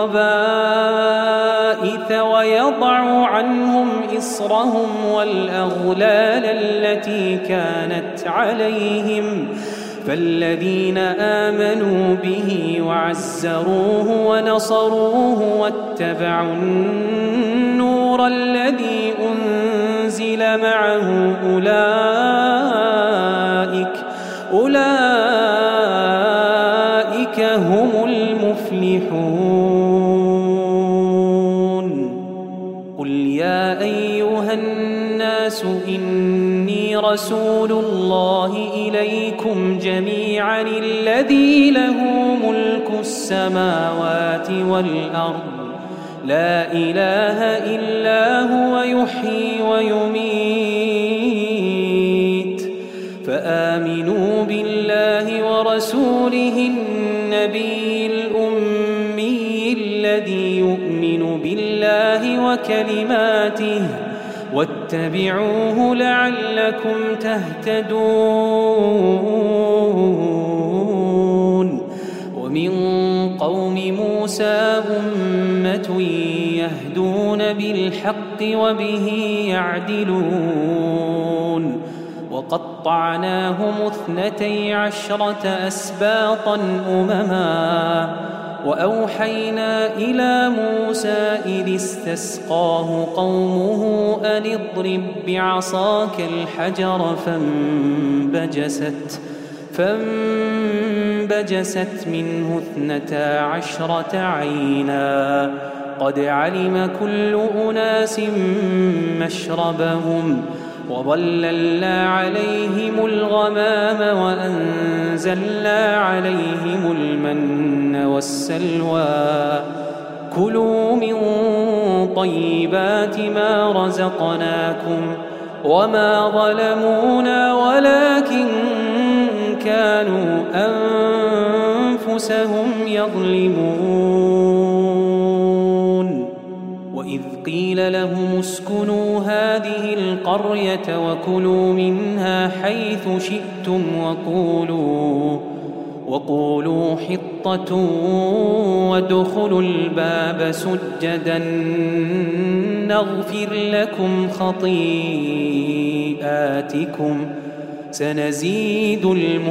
الخبائث ويضع عنهم إصرهم والأغلال التي كانت عليهم فالذين آمنوا به وعزروه ونصروه واتبعوا النور الذي أنزل معه أولئك هم المفلحون قل يا أيها الناس إني رسول الله إليكم جميعا الذي له ملك السماوات والأرض لا إله إلا هو يحيي ويميت فآمنوا بالله ورسوله النبي الأمي الذي يؤمن بالله وكلماته واتبعوه لعلكم تهتدون ومن قوم موسى أمة يهدون بالحق وبه يعدلون وقطعناهم 12 أسباطا أمما وأوحينا إلى موسى إذ استسقاه قومه أن اضرب بعصاك الحجر فانبجست منه 12 عينا قد علم كل أناس مشربهم وظللنا عليهم الغمام وأنزلنا عليهم المن والسلوى كلوا من طيبات ما رزقناكم وما ظلمونا ولكن كانوا أنفسهم يظلمون وإذ قيل لهم اسكنوا هذه القرية وكلوا منها حيث شئتم وقولوا حطة وادخلوا الباب سجدا نغفر لكم خطيئاتكم سنزيد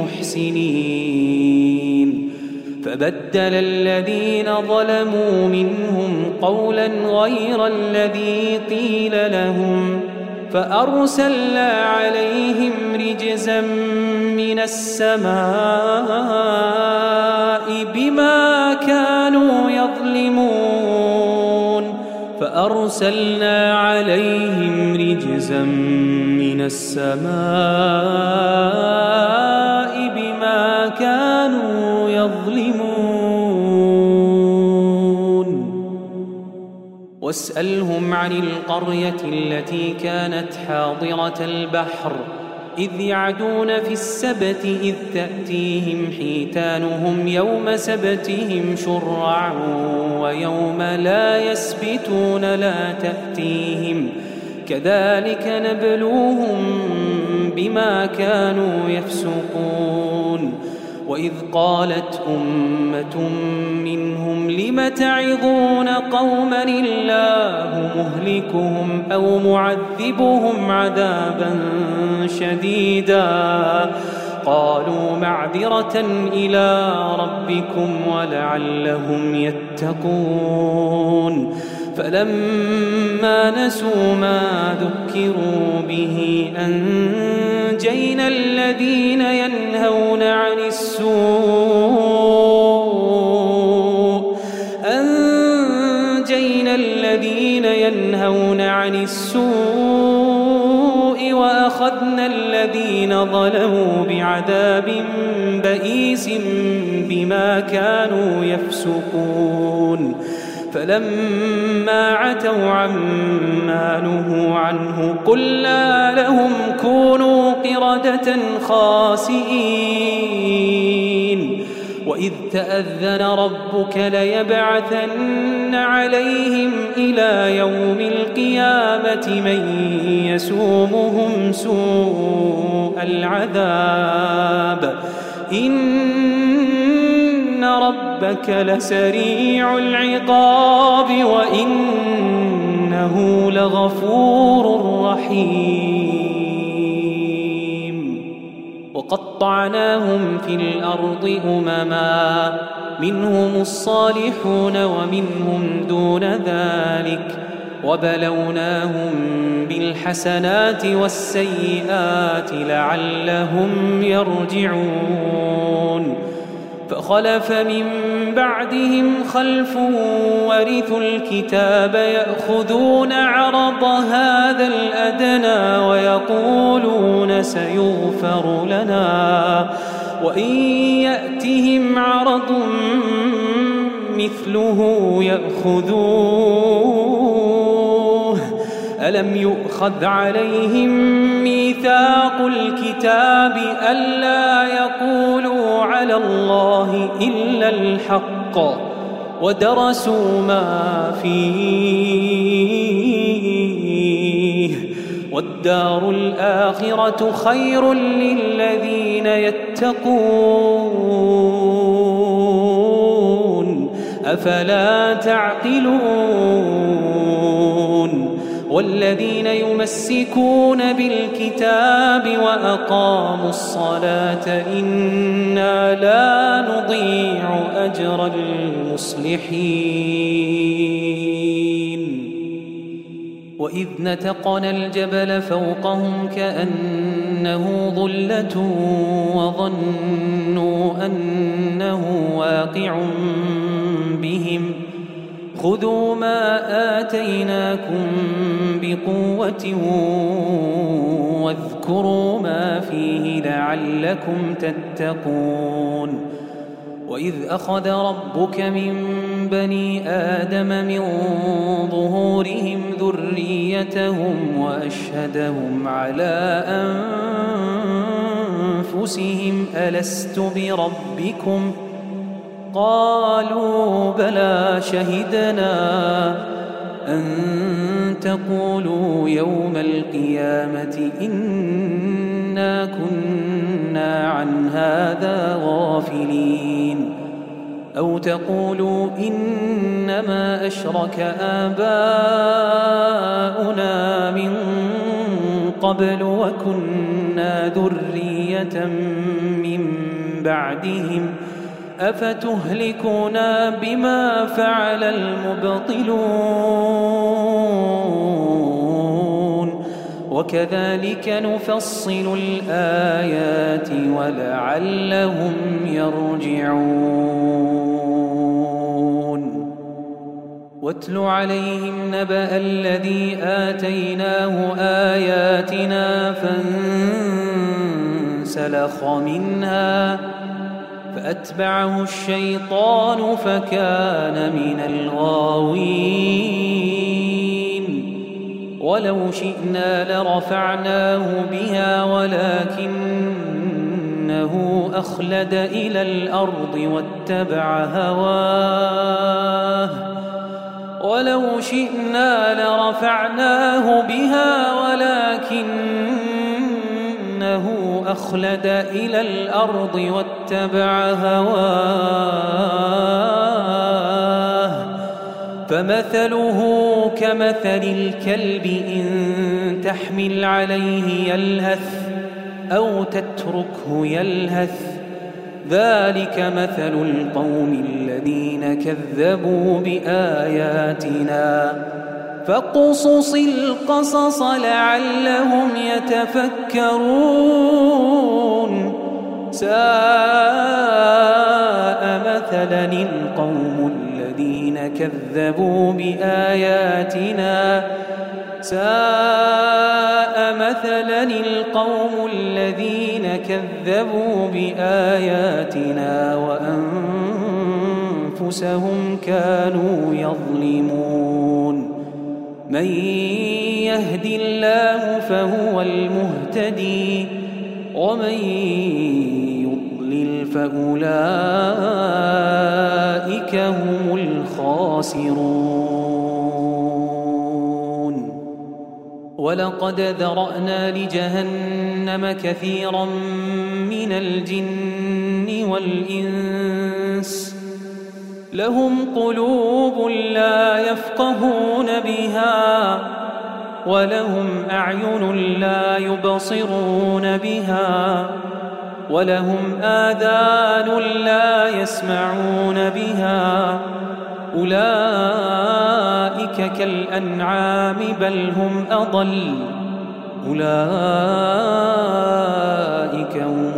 المحسنين فبدل الذين ظلموا منهم قولا غير الذي قيل لهم فأرسلنا عليهم رجزا من السماء بما كانوا يظلمون فأرسلنا عليهم رجزا من السماء بما كانوا يظلمون واسألهم عن القرية التي كانت حاضرة البحر إذ يعدون في السبت إذ تأتيهم حيتانهم يوم سبتهم شرعا ويوم لا يسبتون لا تأتيهم كذلك نبلوهم بما كانوا يفسقون وإذ قالت أمة منهم لم تعظون قوما الله مهلكهم أو معذبهم عذابا شديدا قالوا معذرة إلى ربكم ولعلهم يتقون فلما نسوا ما ذكروا به أنجينا الذين ينهون عن السوء الذين ينهون عن السوء وأخذنا الذين ظلموا بعذاب بئيس بما كانوا يفسقون فلما عتوا عما نهوا عنه قلنا لهم كونوا قردة خاسئين وإذ تأذن ربك ليبعثن عليهم إلى يوم القيامة من يسومهم سوء العذاب إن ربك لسريع العقاب وإنه لغفور رحيم وقطعناهم في الأرض أمما منهم الصالحون ومنهم دون ذلك وبلوناهم بالحسنات والسيئات لعلهم يرجعون فخلف من بعدهم خلف ورثوا الكتاب يأخذون عرض هذا الأدنى ويقولون سيغفر لنا وإن يأتهم عرض مثله يأخذوه ألم يؤخذ عليهم ميثاق الكتاب ألا يقولوا على الله إلا الحق ودرسوا ما فيه والدار الآخرة خير للذين يتقون أفلا تعقلون والذين يمسكون بالكتاب وأقاموا الصلاة إنا لا نضيع أجر المصلحين وإذ نتقنا الجبل فوقهم كأنه ظلة وظنوا أنه واقع بهم خذوا ما آتيناكم بقوة واذكروا ما فيه لعلكم تتقون وإذ أخذ ربك من بني آدم من ظهورهم ذريتهم وأشهدهم على أنفسهم ألست بربكم قالوا بلى شهدنا أن تقولوا يوم القيامة إنا كنا عن هذا غافلين أو تقولوا إنما أشرك آباؤنا من قبل وكنا ذرية من بعدهم أفتهلكنا بما فعل المبطلون وكذلك نفصل الآيات ولعلهم يرجعون واتل عليهم نبأ الذي آتيناه آياتنا فانسلخ منها فأتبعه الشيطان فكان من الغاوين ولو شئنا لرفعناه بها ولكنه أخلد إلى الأرض واتبع هواه ولو شئنا لرفعناه بها ولكنه أخلد إلى الأرض واتبع هواه فمثله كمثل الكلب إن تحمل عليه يلهث أو تتركه يلهث ذلك مثل القوم الذين كذبوا بآياتنا فاقصص القصص لعلهم يتفكرون ساء مثلا القوم الذين كذبوا بآياتنا ساء مثلا القوم الذين كذبوا بآياتنا وأنفسهم كانوا يظلمون من يهد الله فهو المهتدي ومن يضلل فأولئك هم الخاسرون ولقد ذرأنا لجهنم كثيرا من الجن والإنس لهم قلوب لا يفقهون بها ولهم أعين لا يبصرون بها ولهم آذان لا يسمعون بها أولئك كالأنعام بل هم أضل أولئك هم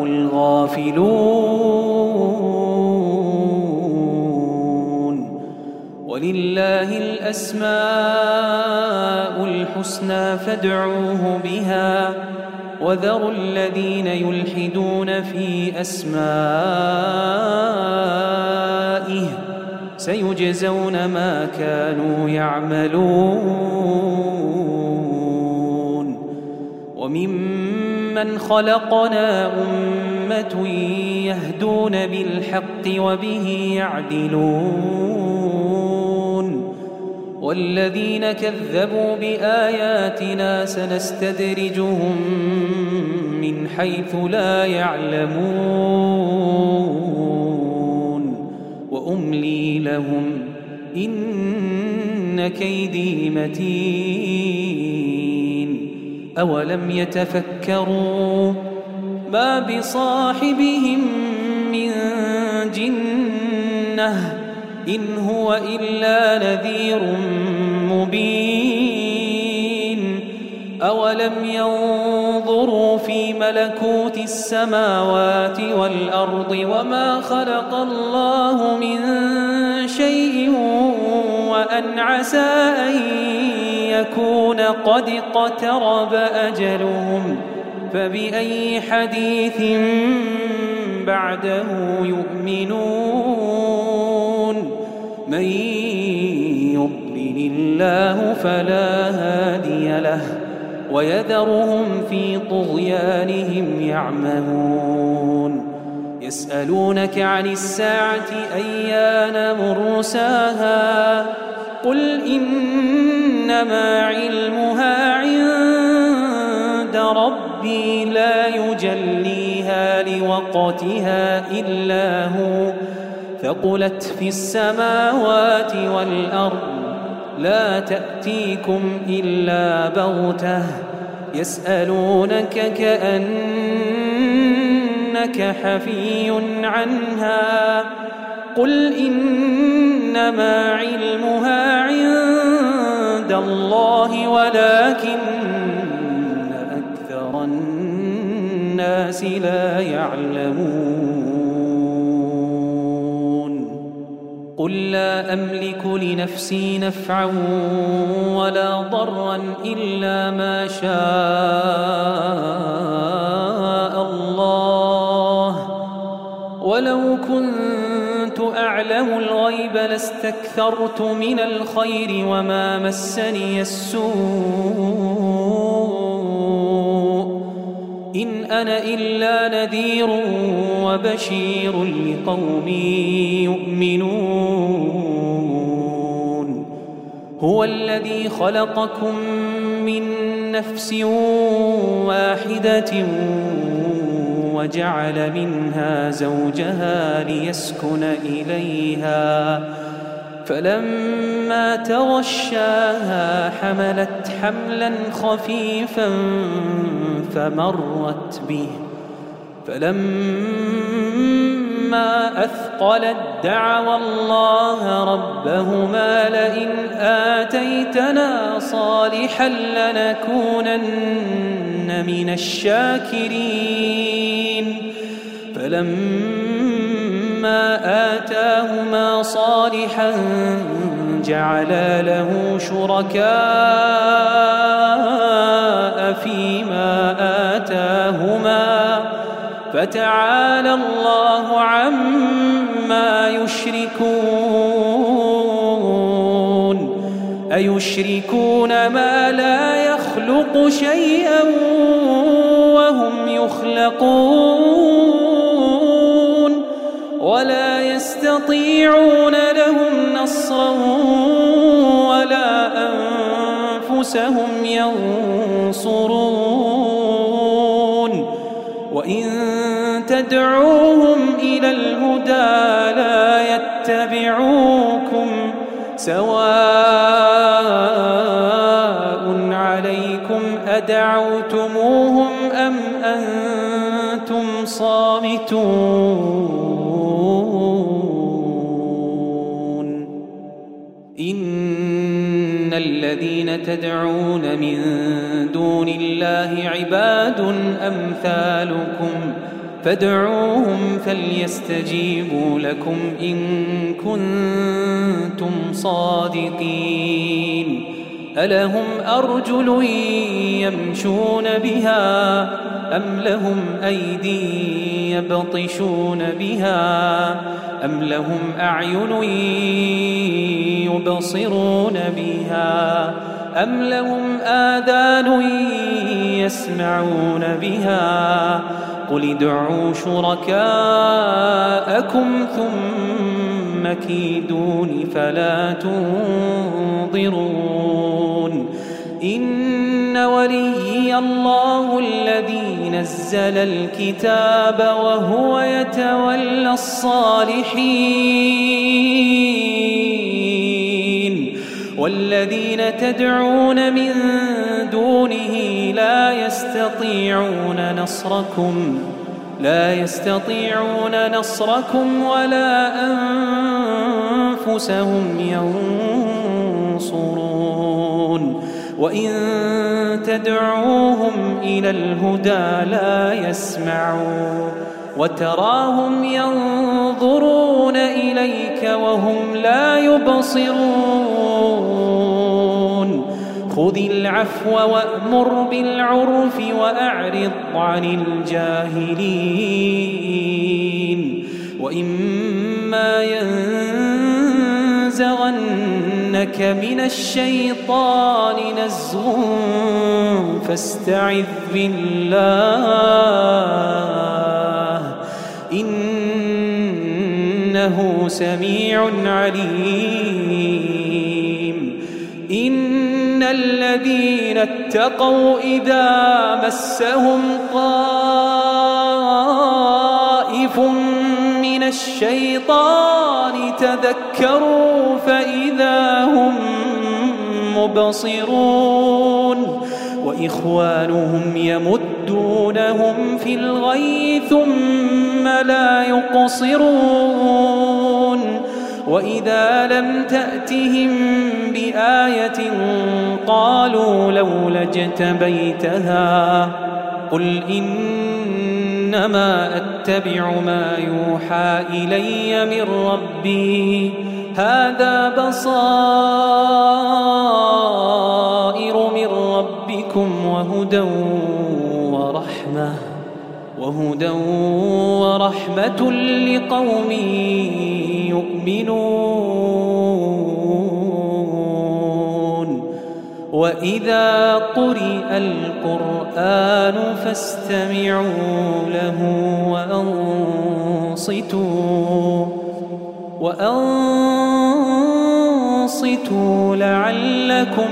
الغافلون ولله الأسماء الحسنى فادعوه بها وذروا الذين يلحدون في أسمائه سيجزون ما كانوا يعملون وممن خلقنا أمة يهدون بالحق وبه يعدلون والذين كذبوا بآياتنا سنستدرجهم من حيث لا يعلمون وأملي لهم إن كيدي متين أولم يتفكروا ما بصاحبهم من جنة إن هو إلا نذير مبين أولم ينظروا في ملكوت السماوات والأرض وما خلق الله من شيء وأن عسى أن يكون قد اقترب أجلهم فبأي حديث بعده يؤمنون من يضلل الله فلا هادي له ويذرهم في طغيانهم يعمهون يسألونك عن الساعة أيان مرساها قل إنما علمها عند ربي لا يجليها لوقتها إلا هو ثقلت في السماوات والأرض لا تأتيكم إلا بغتة يسألونك كأنك حفي عنها قل إنما علمها عند الله ولكن أكثر الناس لا يعلمون قل لا أملك لنفسي نفعا ولا ضرا إلا ما شاء الله ولو كنت أعلم الغيب لاستكثرت من الخير وما مسني السوء إن أنا إلا نذير وبشير لقوم يؤمنون هو الذي خلقكم من نفس واحدة وجعل منها زوجها ليسكن إليها فلما تغشاها حملت حملا خفيفا فمرت به فلما أثقلت دعوا الله ربهما لئن آتيتنا صالحا لنكونن من الشاكرين فلما مما آتاهما صالحا جعلا له شركاء فيما آتاهما فتعالى الله عما يشركون أيشركون ما لا يخلق شيئا وهم يخلقون ولا يستطيعون لهم نصرا ولا أنفسهم ينصرون وإن تدعوهم إلى الهدى لا يتبعوكم سواء عليكم أدعوتموهم أم أنتم صامتون إن الذين تدعون من دون الله عباد أمثالكم فادعوهم فليستجيبوا لكم إن كنتم صادقين ألهم أرجل يمشون بها أم لهم أيدي يبطشون بها أم لهم أعين يبصرون بها أم لهم آذان يسمعون بها قل ادعوا شركاءكم ثم كيدون فلا تنظرون إن وليي الله الذي نزل الكتاب وهو يتولى الصالحين والذين تدعون من دونه لا يستطيعون نصركم ولا أنفسهم ينصرون وإن تدعوهم إلى الهدى لا يسمعوا وتراهم ينظرون إليك وهم لا يبصرون خذ العفو وأمر بالعرف وأعرض عن الجاهلين وإما ينزغنك من الشيطان نزغ فاستعذ بالله إنه سميع عليم إن الذين اتقوا إذا مسهم طائف من الشيطان تذكروا فإذا هم مبصرون وإخوانهم يمدونهم في الغي ثم لا يقصرون وإذا لم تأتهم بآية قالوا لولا اجتبيتها قل إنما أتبع ما يوحى إلي من ربي هذا بصائر من ربكم وهدى ورحمة لقوم يؤمنون وإذا قرئ القرآن فاستمعوا له وأنصتوا لعلكم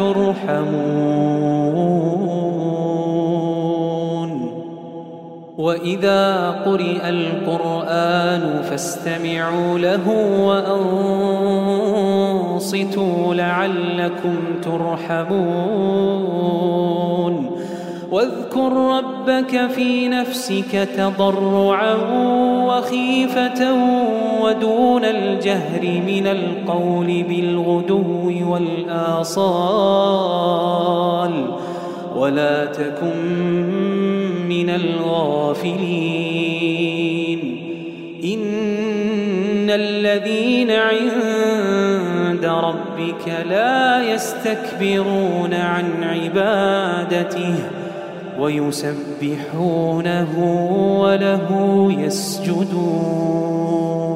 ترحمون وإذا قرئ القرآن فاستمعوا له وأنصتوا لعلكم ترحمون واذكر ربك في نفسك تضرعا وخيفة ودون الجهر من القول بالغدو والآصال ولا تكن من الغافلين ربك لا يستكبرون عن عبادته ويسبحونه وله يسجدون